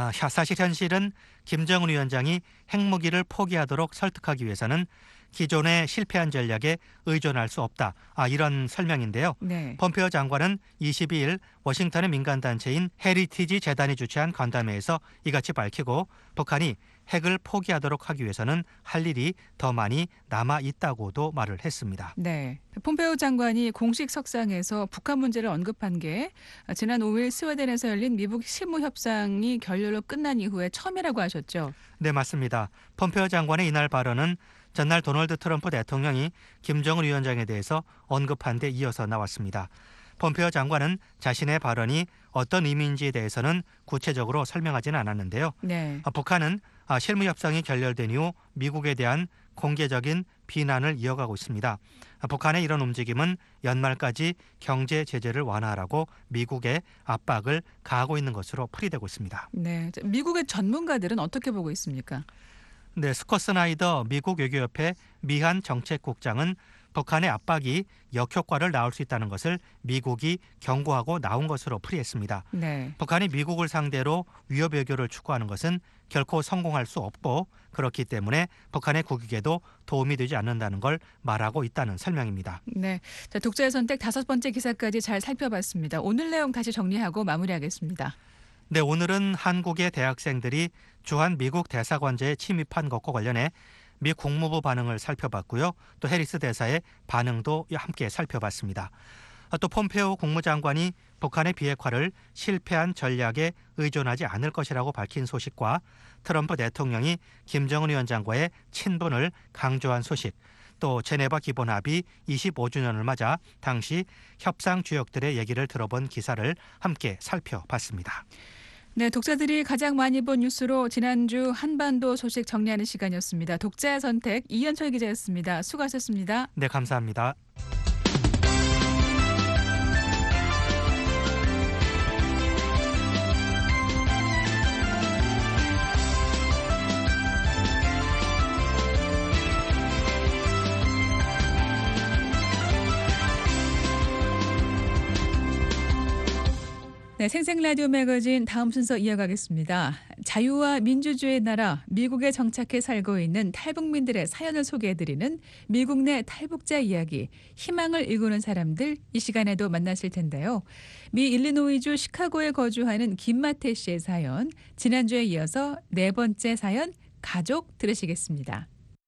사실 현실은 김정은 위원장이 핵무기를 포기하도록 설득하기 위해서는 기존의 실패한 전략에 의존할 수 없다. 이런 설명인데요. 네. 폼페오 장관은 22일 워싱턴의 민간단체인 헤리티지 재단이 주최한 간담회에서 이같이 밝히고 북한이 핵을 포기하도록 하기 위해서는 할 일이 더 많이 남아 있다고도 말을 했습니다. 네. 폼페오 장관이 공식 석상에서 북한 문제를 언급한 게 지난 5일 스웨덴에서 열린 미국 실무 협상이 결렬로 끝난 이후에 처음이라고 하셨죠. 네, 맞습니다. 폼페오 장관의 이날 발언은 전날 도널드 트럼프 대통령이 김정은 위원장에 대해서 언급한 데 이어서 나왔습니다. 폼페오 장관은 자신의 발언이 어떤 의미인지에 대해서는 구체적으로 설명하지는 않았는데요. 네. 북한은 실무 협상이 결렬된 이후 미국에 대한 공개적인 비난을 이어가고 있습니다. 북한의 이런 움직임은 연말까지 경제 제재를 완화하라고 미국에 압박을 가하고 있는 것으로 풀이되고 있습니다. 네. 미국의 전문가들은 어떻게 보고 있습니까? 네, 스콧 스나이더 미국 외교협회 미한 정책국장은 북한의 압박이 역효과를 낳을 수 있다는 것을 미국이 경고하고 나온 것으로 풀이했습니다. 네. 북한이 미국을 상대로 위협 외교를 추구하는 것은 결코 성공할 수 없고 그렇기 때문에 북한의 국익에도 도움이 되지 않는다는 걸 말하고 있다는 설명입니다. 네. 자, 독자의 선택 5번째 기사까지 잘 살펴봤습니다. 오늘 내용 다시 정리하고 마무리하겠습니다. 네, 오늘은 한국의 대학생들이 주한 미국 대사관제에 침입한 것과 관련해 미 국무부 반응을 살펴봤고요. 또 해리스 대사의 반응도 함께 살펴봤습니다. 또 폼페오 국무장관이 북한의 비핵화를 실패한 전략에 의존하지 않을 것이라고 밝힌 소식과 트럼프 대통령이 김정은 위원장과의 친분을 강조한 소식, 또 제네바 기본합의 25주년을 맞아 당시 협상 주역들의 얘기를 들어본 기사를 함께 살펴봤습니다. 네, 독자들이 가장 많이 본 뉴스로 지난주 한반도 소식 정리하는 시간이었습니다. 독자의 선택 이현철 기자였습니다. 수고하셨습니다. 네, 감사합니다. 네, 생생라디오 매거진 다음 순서 이어가겠습니다. 자유와 민주주의의 나라 미국에 정착해 살고 있는 탈북민들의 사연을 소개해드리는 미국 내 탈북자 이야기, 희망을 일구는 사람들, 이 시간에도 만나실 텐데요. 미 일리노이주 시카고에 거주하는 김마태 씨의 사연, 지난주에 이어서 네 번째 사연 가족 들으시겠습니다.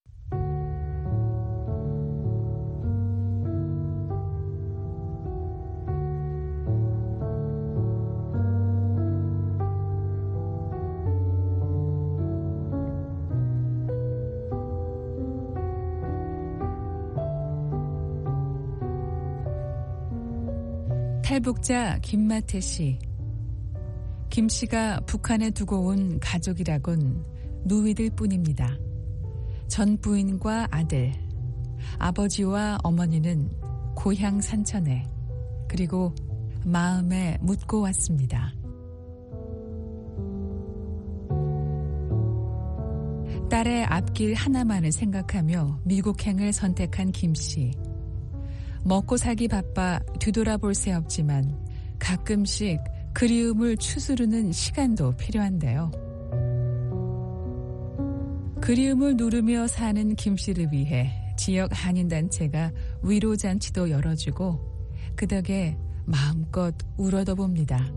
탈북자 김마태 씨. 김 씨가 북한에 두고 온 가족이라곤 누이들 뿐입니다. 전 부인과 아들, 아버지와 어머니는 고향 산천에, 그리고 마음에 묻고 왔습니다. 딸의 앞길 하나만을 생각하며 미국행을 선택한 김 씨. 먹고 살기 바빠 뒤돌아볼 새 없지만 가끔씩 그리움을 추스르는 시간도 필요한데요. 그리움을 누르며 사는 김 씨를 위해 지역 한인단체가 위로잔치도 열어주고 그 덕에 마음껏 울어도 봅니다.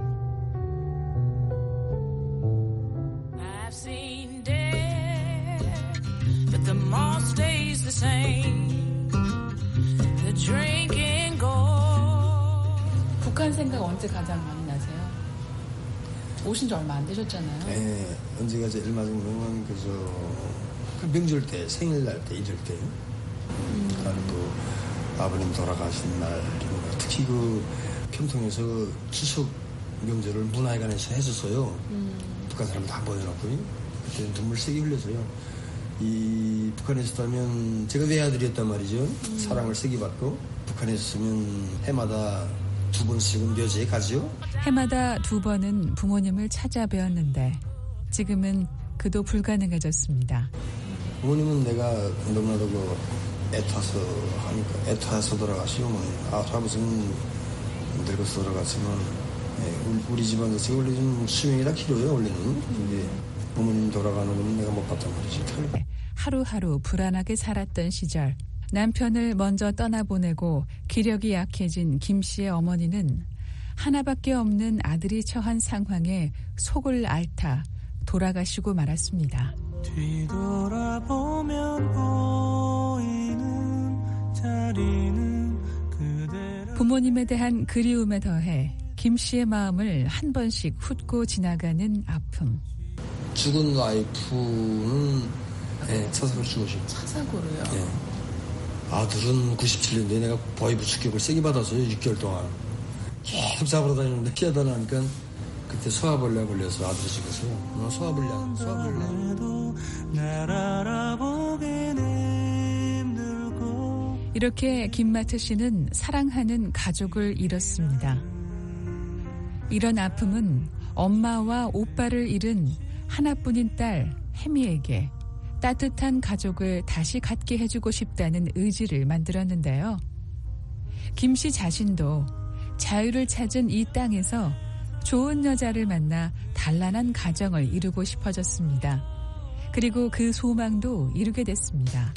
I've seen death, but the mall stays the same. The drinking goes. 북한 생각 언제 가장 많이 나세요? 오신 지 얼마 안 되셨잖아요. 네, 언제가 제일 많이 그러면 그 명절 때, 생일날 때, 이럴 때. 그리고 아버님 돌아가신 날, 특히 그 평통에서 추석 명절을 문화회관에서 해줬어요. 북한 사람 다 모여놓고요. 그때 눈물 세게 흘려서요. 이 북한에 있었다면 제가 외아들이었단 말이죠. 사랑을 세게 받고 북한에 있었으면 해마다 2번씩은 묘지에 가죠. 해마다 2번은 부모님을 찾아뵈었는데 지금은 그도 불가능해졌습니다. 부모님은 내가 너무나도 애타서 하니까 애타서 돌아가시오. 아버지는 늙어서 돌아갔지만 우리 집안 자체가 원래 좀 수명이라 길어요. 원래는. 근데 부모님 돌아가는 건 내가 못 봤단 말이지. 하루하루 불안하게 살았던 시절 남편을 먼저 떠나보내고 기력이 약해진 김 씨의 어머니는 하나밖에 없는 아들이 처한 상황에 속을 앓다 돌아가시고 말았습니다. 뒤돌아보면 보이는 자리는 그대로. 부모님에 대한 그리움에 더해 김 씨의 마음을 한 번씩 훑고 지나가는 아픔. 죽은 와이프는 차사로 죽으셨죠. 차사고로요? 네. 아들은 97년도에 내가 보이부 축격을 세게 받았어요. 6개월 동안. 계속 잡으러 다니는데 피하다 나니까 그때 소화벌레 걸려서 아들이 죽었어요. 소화벌레. 이렇게 김마트 씨는 사랑하는 가족을 잃었습니다. 이런 아픔은 엄마와 오빠를 잃은 하나뿐인 딸 혜미에게 따뜻한 가족을 다시 갖게 해주고 싶다는 의지를 만들었는데요. 김 씨 자신도 자유를 찾은 이 땅에서 좋은 여자를 만나 단란한 가정을 이루고 싶어졌습니다. 그리고 그 소망도 이루게 됐습니다.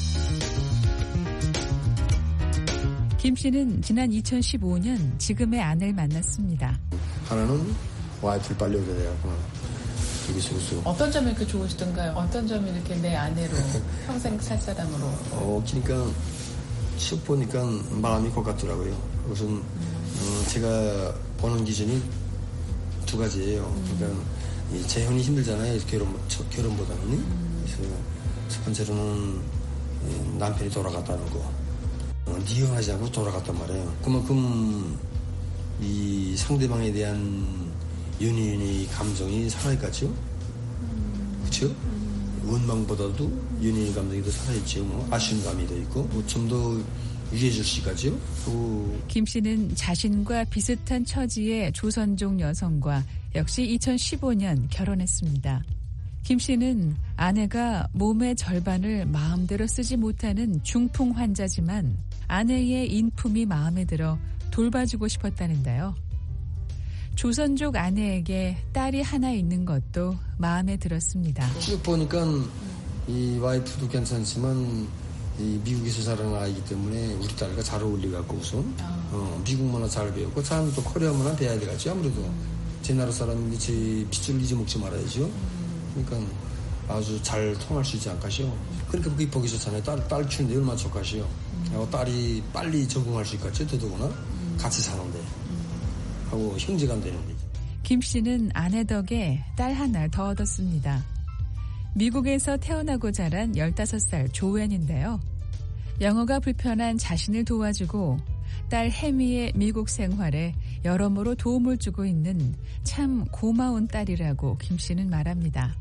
김 씨는 지난 2015년 지금의 아내를 만났습니다. 하나는 와이프를 빨리 오게 돼갖고 어떤 점이 이렇게 좋으시던가요? 어떤 점이 이렇게 내 아내로 평생 살 사람으로? 그러니까 쭉 보니까 마음이 곧 같더라고요. 우선 제가 보는 기준이 2가지예요. 그러니까 재혼이 힘들잖아요. 결혼보다는. 그래서 첫 번째로는 남편이 돌아갔다는 거. 이혼하지 않고 돌아갔단 말이에요. 그만큼 이 상대방에 대한 연인의 감정이 살아있겠죠? 그렇죠? 원망보다도 연인의 감정이 더 살아있죠. 아쉬운 감이 더 있고 좀 더 유해질 수 있겠죠? 김 씨는 자신과 비슷한 처지의 조선족 여성과 역시 2015년 결혼했습니다. 김 씨는 아내가 몸의 절반을 마음대로 쓰지 못하는 중풍 환자지만 아내의 인품이 마음에 들어 돌봐주고 싶었다는데요. 조선족 아내에게 딸이 하나 있는 것도 마음에 들었습니다. 쭉 보니까 이 와이프도 괜찮지만 이 미국에서 자란 아이기 때문에 우리 딸과 잘 어울려갖고 우선 미국 문화 잘 배웠고 사람도 또 코리아 문화 배워야 되겠지. 아무래도 제 나라 사람인데 제 핏줄 잊어먹지 말아야죠. 그러니까 아주 잘 통할 수 있지 않겠시요. 그러니까 그게 보기 좋잖아요. 딸 키우는데 얼마나 좋겠시요. 딸이 빨리 적응할 수 있겠지. 더더구나 같이 사는데 하고 형제간 되는데. 김 씨는 아내 덕에 딸 하나 더 얻었습니다. 미국에서 태어나고 자란 15살 조앤인데요. 영어가 불편한 자신을 도와주고 딸 혜미의 미국 생활에 여러모로 도움을 주고 있는 참 고마운 딸이라고 김 씨는 말합니다.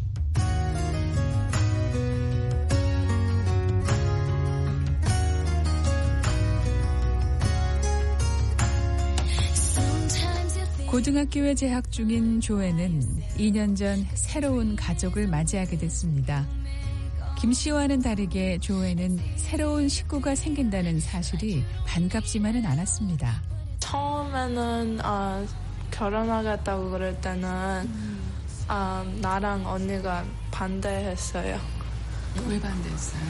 고등학교에 재학 중인 조앤은 2년 전 새로운 가족을 맞이하게 됐습니다. 김 씨와는 다르게 조앤은 새로운 식구가 생긴다는 사실이 반갑지만은 않았습니다. 처음에는 결혼하겠다고 그럴 때는 나랑 언니가 반대했어요. 왜 반대했어요?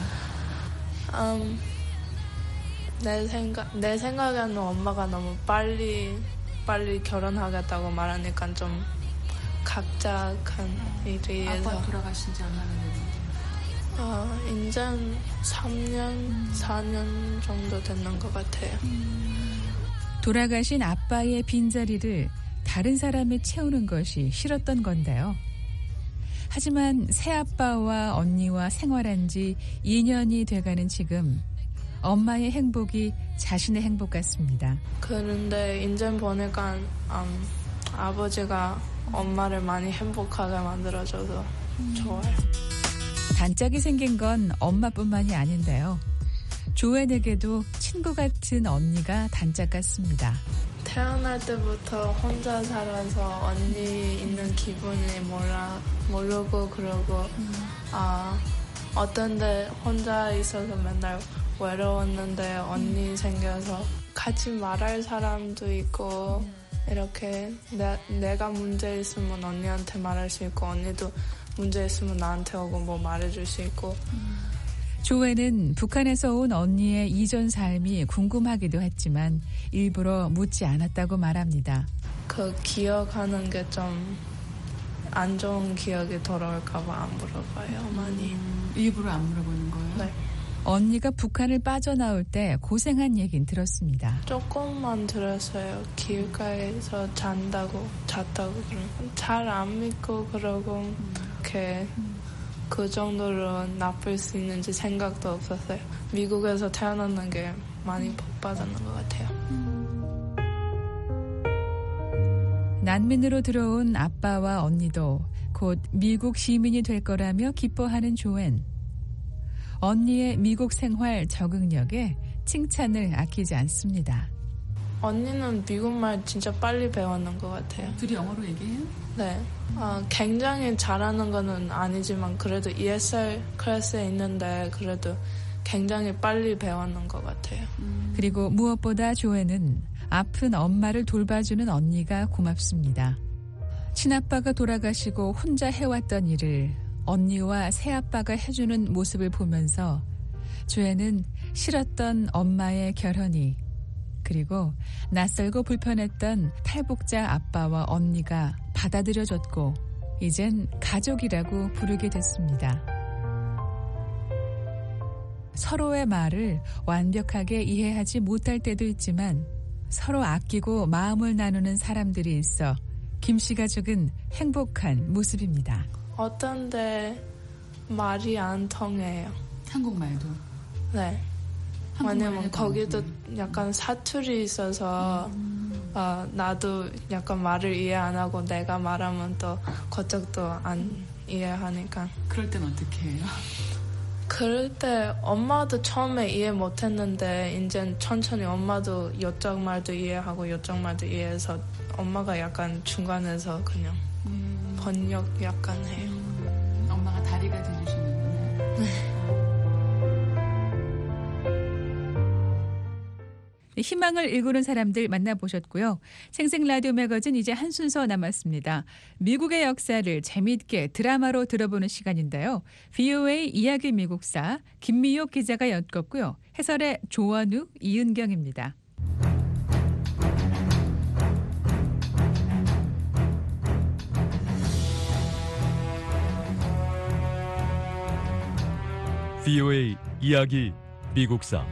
내 생각에는 엄마가 너무 빨리 결혼하겠다고 말하니까 좀 각작한 일이 해서. 아빠 돌아가신 지 얼마나 됐는데? 이제 3년, 4년 정도 됐는 것 같아요. 돌아가신 아빠의 빈자리를 다른 사람이 채우는 것이 싫었던 건데요. 하지만 새아빠와 언니와 생활한 지 2년이 돼가는 지금 엄마의 행복이 자신의 행복 같습니다. 그런데 이제 보니까 아버지가 엄마를 많이 행복하게 만들어줘서 좋아요. 단짝이 생긴 건 엄마뿐만이 아닌데요. 조앤에게도 친구 같은 언니가 단짝 같습니다. 태어날 때부터 혼자 살아서 언니 있는 기분이 모르고 그러고 어떤데 혼자 있어서 맨날 외로웠는데 언니 생겨서 같이 말할 사람도 있고 이렇게 내가 문제 있으면 언니한테 말할 수 있고 언니도 문제 있으면 나한테 오고 뭐 말해줄 수 있고. 조앤은 북한에서 온 언니의 이전 삶이 궁금하기도 했지만 일부러 묻지 않았다고 말합니다. 그 기억하는 게 좀 안 좋은 기억이 돌아올까 봐 안 물어봐요, 많이. 일부러 안 물어보는 거예요? 네. 언니가 북한을 빠져나올 때 고생한 얘긴 들었습니다. 조금만 들었어요. 길가에서 잤다고 그러고 잘 안 믿고 그러고 이렇게 그 정도로 나쁠 수 있는지 생각도 없었어요. 미국에서 태어나는 게 많이 복 받았는 것 같아요. 난민으로 들어온 아빠와 언니도 곧 미국 시민이 될 거라며 기뻐하는 조앤. 언니의 미국 생활 적응력에 칭찬을 아끼지 않습니다. 언니는 미국말 진짜 빨리 배웠는 것 같아요. 둘이 영어로 얘기해요? 네. 굉장히 잘하는 거는 아니지만 그래도 ESL 클래스에 있는데 그래도 굉장히 빨리 배웠는 것 같아요. 그리고 무엇보다 조앤은 아픈 엄마를 돌봐주는 언니가 고맙습니다. 친아빠가 돌아가시고 혼자 해왔던 일을 언니와 새아빠가 해주는 모습을 보면서 조앤은 싫었던 엄마의 결혼이 그리고 낯설고 불편했던 탈북자 아빠와 언니가 받아들여졌고 이젠 가족이라고 부르게 됐습니다. 서로의 말을 완벽하게 이해하지 못할 때도 있지만 서로 아끼고 마음을 나누는 사람들이 있어 김 씨 가족은 행복한 모습입니다. 어떤데 말이 안 통해요. 한국말도? 네. 왜냐면 거기도 약간 사투리 있어서 나도 약간 말을 이해 안 하고 내가 말하면 또 그쪽도 안 이해하니까. 그럴 땐 어떻게 해요? 그럴 때 엄마도 처음에 이해 못했는데 이제 천천히 엄마도 이쪽 말도 이해하고 이쪽 말도 이해해서 엄마가 약간 중간에서 그냥 번역 약간 해요. 엄마가 다리가 돼주시는구나. 네. 희망을 일구는 사람들 만나보셨고요. 생생라디오 매거진 이제 한 순서 남았습니다. 미국의 역사를 재미있게 드라마로 들어보는 시간인데요. VOA 이야기 미국사 김미옥 기자가 엮었고요. 해설의 조원우, 이은경입니다. VOA 이야기 미국사.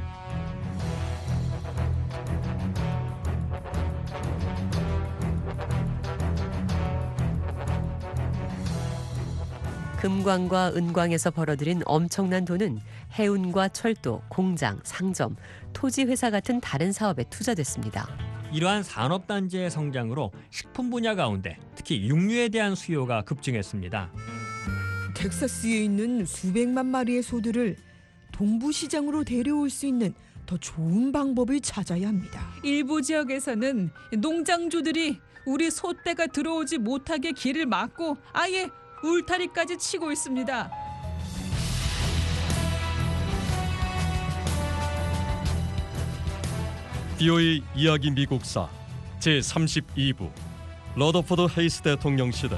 금광과 은광에서 벌어들인 엄청난 돈은 해운과 철도, 공장, 상점, 토지 회사 같은 다른 사업에 투자됐습니다. 이러한 산업단지의 성장으로 식품 분야 가운데 특히 육류에 대한 수요가 급증했습니다. 텍사스에 있는 수백만 마리의 소들을 동부시장으로 데려올 수 있는 더 좋은 방법을 찾아야 합니다. 일부 지역에서는 농장주들이 우리 소떼가 들어오지 못하게 길을 막고 아예 울타리까지 치고 있습니다. VOA 이야기 미국사 제32부 러더포드 헤이스 대통령 시대.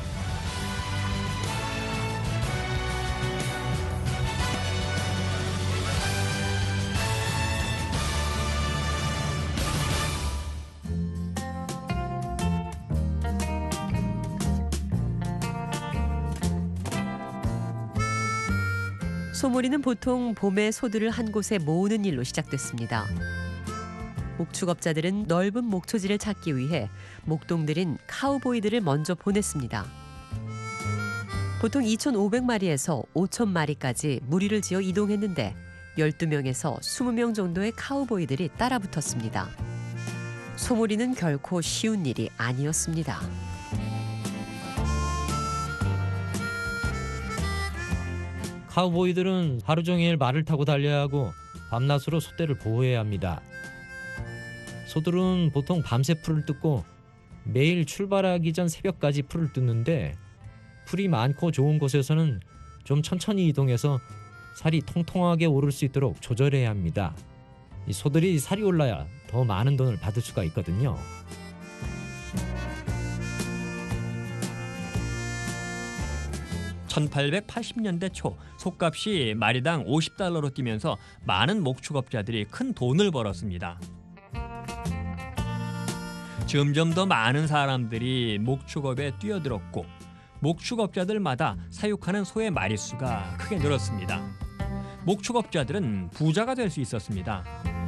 소몰이는 보통 봄에 소들을 한 곳에 모으는 일로 시작됐습니다. 목축업자들은 넓은 목초지를 찾기 위해 목동들인 카우보이들을 먼저 보냈습니다. 보통 2,500마리에서 5,000마리까지 무리를 지어 이동했는데 12명에서 20명 정도의 카우보이들이 따라붙었습니다. 소몰이는 결코 쉬운 일이 아니었습니다. 카우보이들은 하루 종일 말을 타고 달려야 하고 밤낮으로 소떼를 보호해야 합니다. 소들은 보통 밤새 풀을 뜯고 매일 출발하기 전 새벽까지 풀을 뜯는데 풀이 많고 좋은 곳에서는 좀 천천히 이동해서 살이 통통하게 오를 수 있도록 조절해야 합니다. 이 소들이 살이 올라야 더 많은 돈을 받을 수가 있거든요. (1880년대) 초 솥값이 마리당 $50로 뛰면서 많은 목축업자들이 큰 돈을 벌었습니다. 점점 더 많은 사람들이 목축업에 뛰어들었고 목축업자들마다 사육하는 소의 마리수가 크게 늘었습니다. 목축업자들은 부자가 될 수 있었습니다.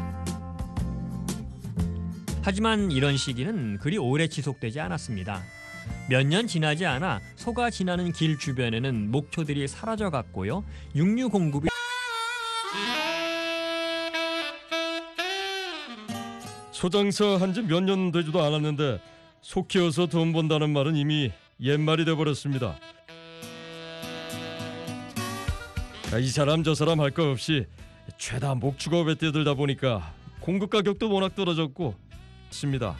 하지만 이런 시기는 그리 오래 지속되지 않았습니다. 몇 년 지나지 않아 소가 지나는 길 주변에는 목초들이 사라져갔고요. 육류 공급이 소장사 한 지 몇 년 되지도 않았는데 소 키워서 돈 번다는 말은 이미 옛말이 돼버렸습니다. 이 사람 저 사람 할 거 없이 죄다 목축업에 뛰어들다 보니까 공급 가격도 워낙 떨어졌고 습니다.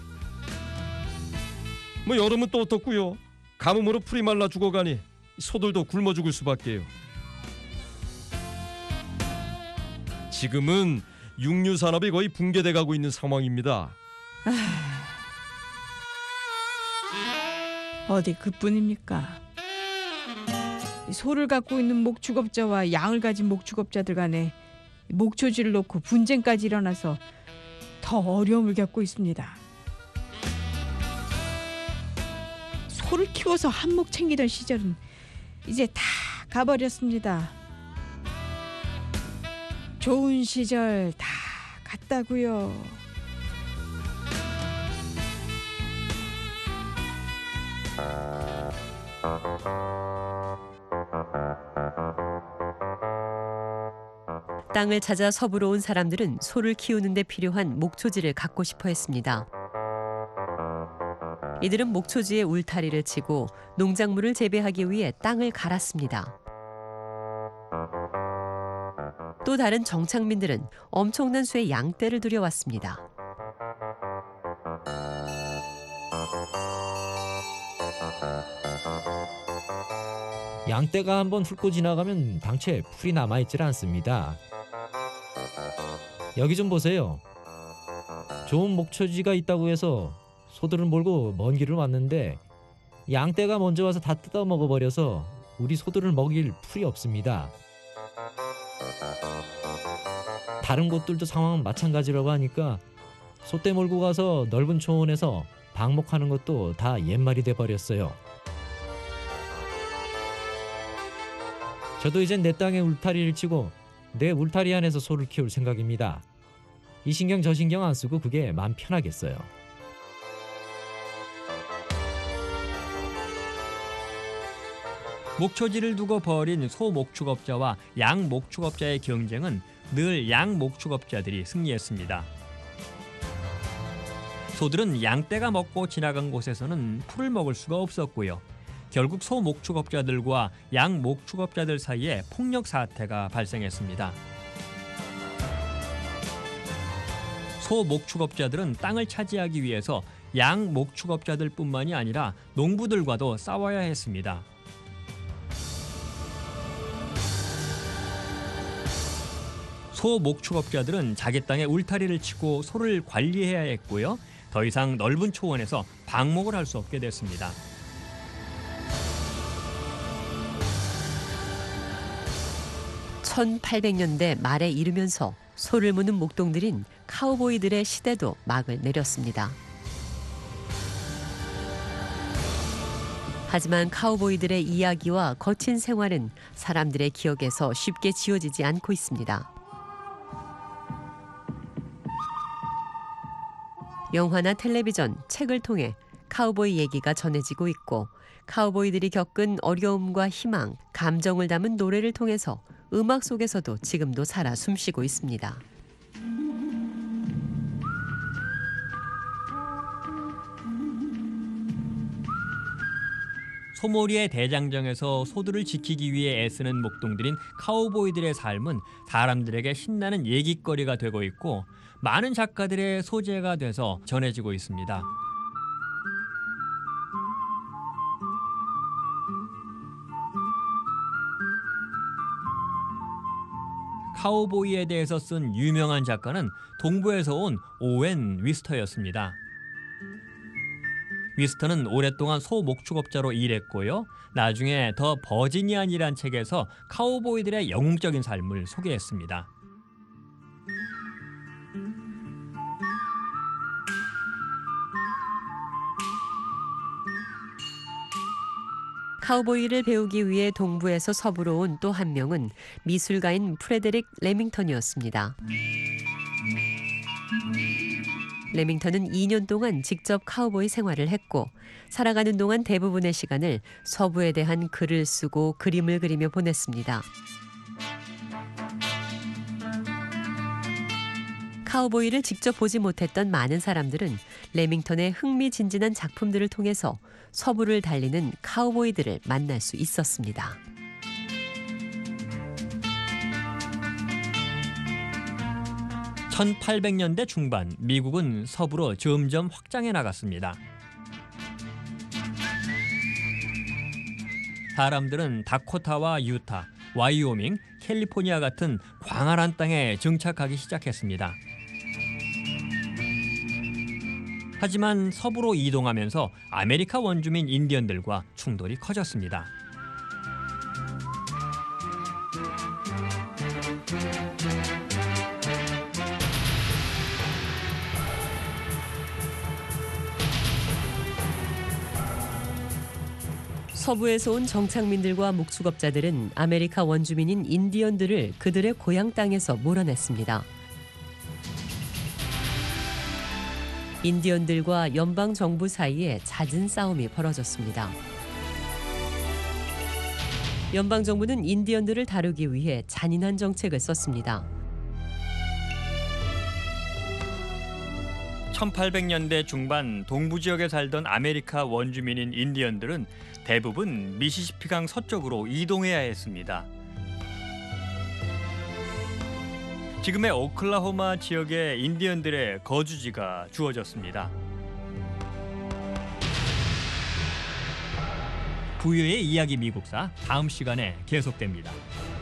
뭐 여름은 또 어떻고요. 가뭄으로 풀이 말라 죽어가니 소들도 굶어 죽을 수밖에요. 지금은 육류 산업이 거의 붕괴돼 가고 있는 상황입니다. 어디 그뿐입니까? 소를 갖고 있는 목축업자와 양을 가진 목축업자들 간에 목초지를 놓고 분쟁까지 일어나서 더 어려움을 겪고 있습니다. 소를 키워서 한몫 챙기던 시절은 이제 다 가버렸습니다. 좋은 시절 다 갔다고요. 땅을 찾아 서부로 온 사람들은 소를 키우는 데 필요한 목초지를 갖고 싶어 했습니다. 이들은 목초지에 울타리를 치고 농작물을 재배하기 위해 땅을 갈았습니다. 또 다른 정착민들은 엄청난 수의 양떼를 들여왔습니다. 양떼가 한번 훑고 지나가면 당최 풀이 남아있질 않습니다. 여기 좀 보세요. 좋은 목초지가 있다고 해서 소들을 몰고 먼 길을 왔는데 양떼가 먼저 와서 다 뜯어 먹어버려서 우리 소들을 먹일 풀이 없습니다. 다른 곳들도 상황은 마찬가지라고 하니까 소떼 몰고 가서 넓은 초원에서 방목하는 것도 다 옛말이 돼버렸어요. 저도 이젠 내 땅에 울타리를 치고 내 울타리 안에서 소를 키울 생각입니다. 이 신경 저 신경 안 쓰고 그게 마음 편하겠어요. 목초지를 두고 벌인 소 목축업자와 양 목축업자의 경쟁은 늘 양 목축업자들이 승리했습니다. 소들은 양떼가 먹고 지나간 곳에서는 풀을 먹을 수가 없었고요. 결국 소 목축업자들과 양 목축업자들 사이에 폭력 사태가 발생했습니다. 소 목축업자들은 땅을 차지하기 위해서 양 목축업자들뿐만이 아니라 농부들과도 싸워야 했습니다. 소 목축업자들은 자기 땅에 울타리를 치고 소를 관리해야 했고요. 더 이상 넓은 초원에서 방목을 할 수 없게 됐습니다. (1800년대) 말에 이르면서 소를 무는 목동들인 카우보이들의 시대도 막을 내렸습니다. 하지만 카우보이들의 이야기와 거친 생활은 사람들의 기억에서 쉽게 지워지지 않고 있습니다. 영화나 텔레비전, 책을 통해 카우보이 얘기가 전해지고 있고 카우보이들이 겪은 어려움과 희망, 감정을 담은 노래를 통해서 음악 속에서도 지금도 살아 숨쉬고 있습니다. 소몰이의 대장정에서 소들을 지키기 위해 애쓰는 목동들인 카우보이들의 삶은 사람들에게 신나는 얘기거리가 되고 있고 많은 작가들의 소재가 돼서 전해지고 있습니다. 카우보이에 대해서 쓴 유명한 작가는 동부에서 온 오웬 위스터였습니다. 위스터는 오랫동안 소 목축업자로 일했고요. 나중에 더 버지니안이란 책에서 카우보이들의 영웅적인 삶을 소개했습니다. 카우보이를 배우기 위해 동부에서 서부로 온 또 한 명은 미술가인 프레데릭 레밍턴이었습니다. 레밍턴은 2년 동안 직접 카우보이 생활을 했고 살아가는 동안 대부분의 시간을 서부에 대한 글을 쓰고 그림을 그리며 보냈습니다. 카우보이를 직접 보지 못했던 많은 사람들은 레밍턴의 흥미진진한 작품들을 통해서 서부를 달리는 카우보이들을 만날 수 있었습니다. (1800년대) 중반 미국은 서부로 점점 확장해 나갔습니다. 사람들은 다코타와 유타, 와이오밍, 캘리포니아 같은 광활한 땅에 정착하기 시작했습니다. 하지만 서부로 이동하면서 아메리카 원주민 인디언들과 충돌이 커졌습니다. 서부에서 온 정착민들과 목축업자들은 아메리카 원주민인 인디언들을 그들의 고향 땅에서 몰아냈습니다. 인디언들과 연방 정부 사이에 잦은 싸움이 벌어졌습니다. 연방 정부는 인디언들을 다루기 위해 잔인한 정책을 썼습니다. 1800년대 중반 동부 지역에 살던 아메리카 원주민인 인디언들은 대부분 미시시피강 서쪽으로 이동해야 했습니다. 지금의 오클라호마 지역의 인디언들의 거주지가 주어졌습니다. 부유의 이야기 미국사 다음 시간에 계속됩니다.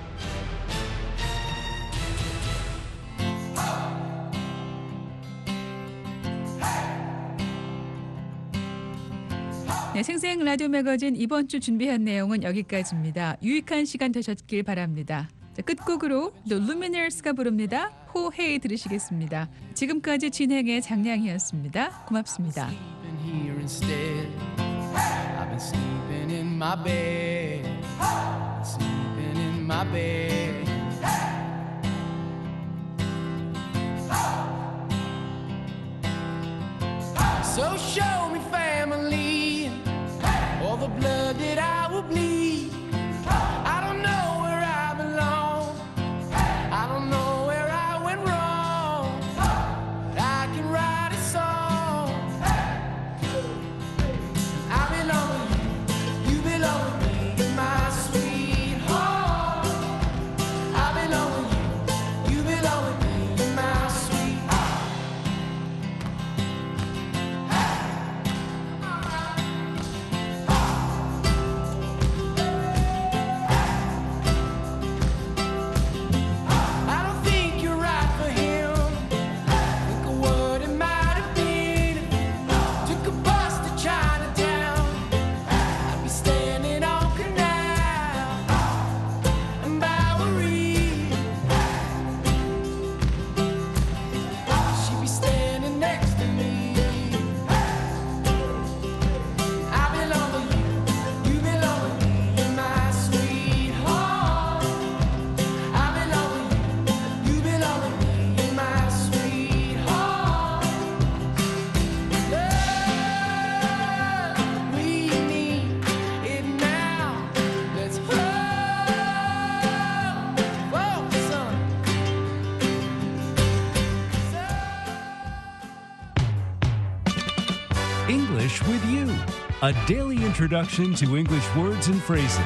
네, 생생 라디오 매거진 이번 주 준비한 내용은 여기까지입니다. 유익한 시간 되셨길 바랍니다. 자, 끝곡으로 The Lumineers가 부릅니다. 호헤이 들으시겠습니다. 지금까지 진행의 장량이었습니다. 고맙습니다. I've been sleeping in my bed, sleeping in my bed. So show me family, all the blood that I will bleed. I don't know where I belong, I don't know where I went wrong, but I can write a song. I belong with you, you belong with me, you're my sweetheart. I belong with you, you belong with me, you're my sweetheart. I don't think you're right for him. Think of what it might have been. Took a bus to Chinatown. I'd be standing on Canal and Bowery. She'd be standing next to me. I belong with you, you belong with me, you're my sweetheart. I belong with you, you belong with me, you're my sweetheart. Love, we need it now. Let's hope for some. English with You, a daily introduction to English words and phrases.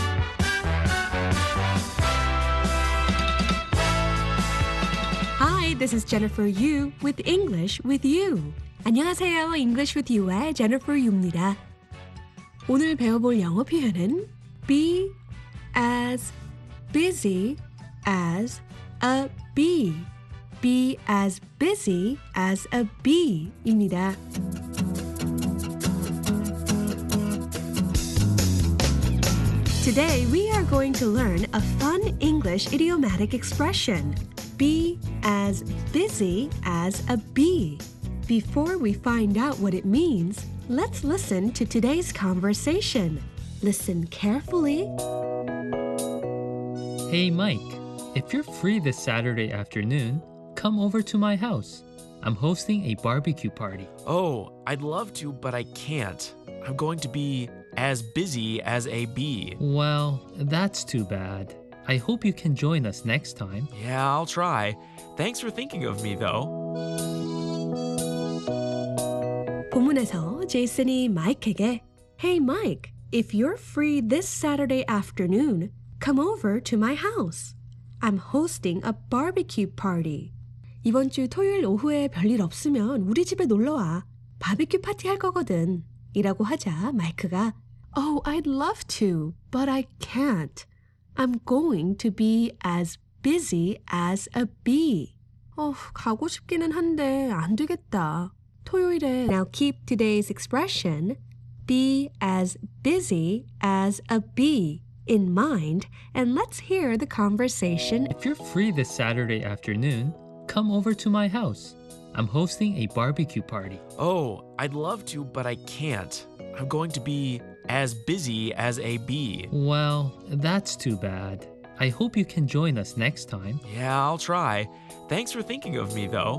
Hi, this is Jennifer Yu with English with You. 안녕하세요. English with You의 Jennifer Yu입니다. 오늘 배워볼 영어 표현은 be as busy as a bee. Be as busy as a bee입니다. Today we are going to learn a fun English idiomatic expression. Be as busy as a bee. Before we find out what it means, let's listen to today's conversation. Listen carefully. Hey Mike, if you're free this Saturday afternoon, come over to my house. I'm hosting a barbecue party. Oh, I'd love to, but I can't. I'm going to be as busy as a bee. Well, that's too bad. I hope you can join us next time. Yeah, I'll try. Thanks for thinking of me, though. 본문에서 제이슨이 마이크에게 Hey Mike, if you're free this Saturday afternoon, come over to my house. I'm hosting a barbecue party. 이번 주 토요일 오후에 별일 없으면 우리 집에 놀러와. 바비큐 파티 할 거거든. 이라고 하자 마이크가 Oh, I'd love to, but I can't. I'm going to be as busy as a bee. 가고 싶기는 한데 안 되겠다. 토요일에 Now keep today's expression be as busy as a bee in mind and let's hear the conversation. If you're free this Saturday afternoon, come over to my house. I'm hosting a barbecue party. Oh, I'd love to, but I can't. I'm going to be as busy as a bee. Well, that's too bad. I hope you can join us next time. Yeah, I'll try. Thanks for thinking of me, though.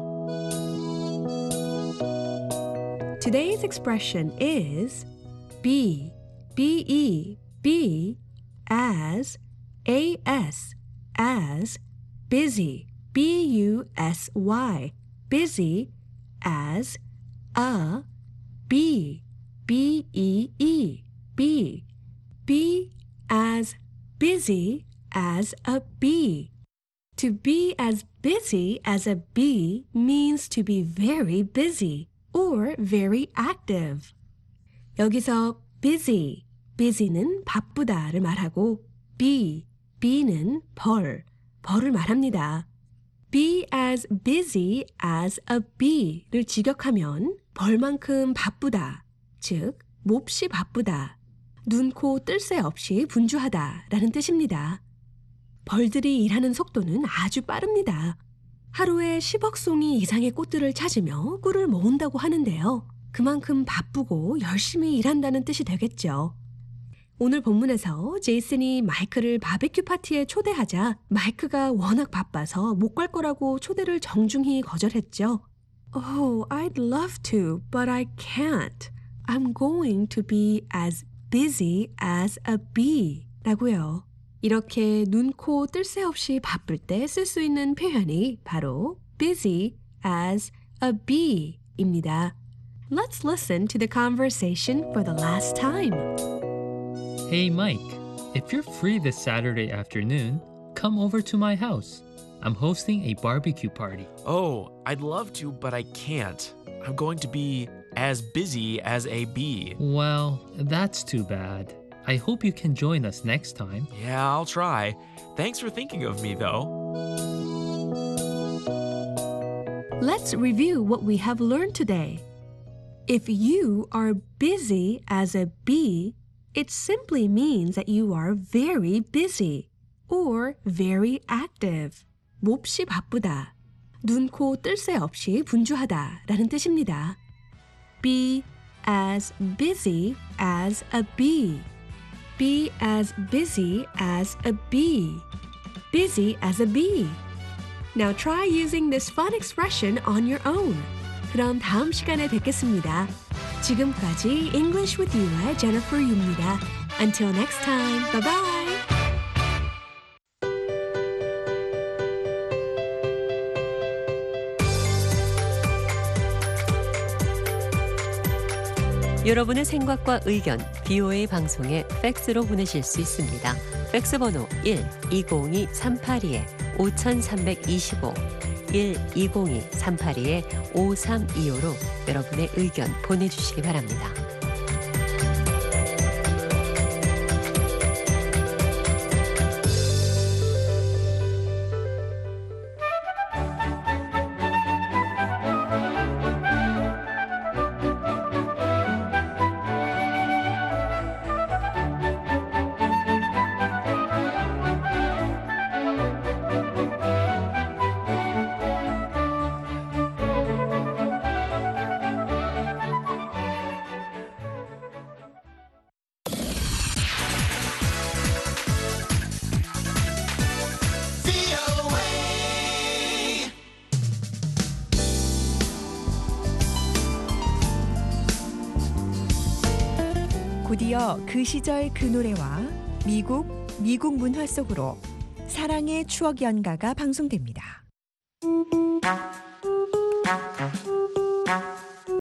Today's expression is be, B-E, be, as, A-S, as, busy, B-U-S-Y, busy, as, a, bee, B-E-E, bee, be as busy as a bee. To be as busy as a bee means to be very busy or very active. 여기서 busy, busy는 바쁘다를 말하고 be는 벌을 말합니다. Be as busy as a bee를 직역하면 벌만큼 바쁘다, 즉 몹시 바쁘다, 눈, 코, 뜰 새 없이 분주하다 라는 뜻입니다. 벌들이 일하는 속도는 아주 빠릅니다. 하루에 10억 송이 이상의 꽃들을 찾으며 꿀을 모은다고 하는데요. 그만큼 바쁘고 열심히 일한다는 뜻이 되겠죠. 오늘 본문에서 제이슨이 마이크를 바베큐 파티에 초대하자 마이크가 워낙 바빠서 못 갈 거라고 초대를 정중히 거절했죠. Oh, I'd love to, but I can't. I'm going to be as busy as a bee. 라고요. 이렇게 눈, 코, 뜰 새 없이 바쁠 때 쓸 수 있는 표현이 바로 busy as a bee 입니다. Let's listen to the conversation for the last time. Hey Mike, if you're free this Saturday afternoon, come over to my house. I'm hosting a barbecue party. Oh, I'd love to, but I can't. I'm going to be as busy as a bee. Well, that's too bad. I hope you can join us next time. Yeah, I'll try. Thanks for thinking of me, though. Let's review what we have learned today. If you are busy as a bee, it simply means that you are very busy or very active. 몹시 바쁘다. 눈, 코, 뜰 새 없이 분주하다 라는 뜻입니다. Be as busy as a bee. Be as busy as a bee. Busy as a bee. Now try using this fun expression on your own. 그럼 다음 시간에 뵙겠습니다. 지금까지 English with You의 Jennifer Yu입니다. Until next time, bye bye. 여러분의 생각과 의견 VOA 방송에 팩스로 보내실 수 있습니다. 팩스 번호 1-202-382-5325 1-202-382-5325로 여러분의 의견 보내주시기 바랍니다. 곧이어 그 시절 그 노래와 미국 문화 속으로 사랑의 추억 연가가 방송됩니다.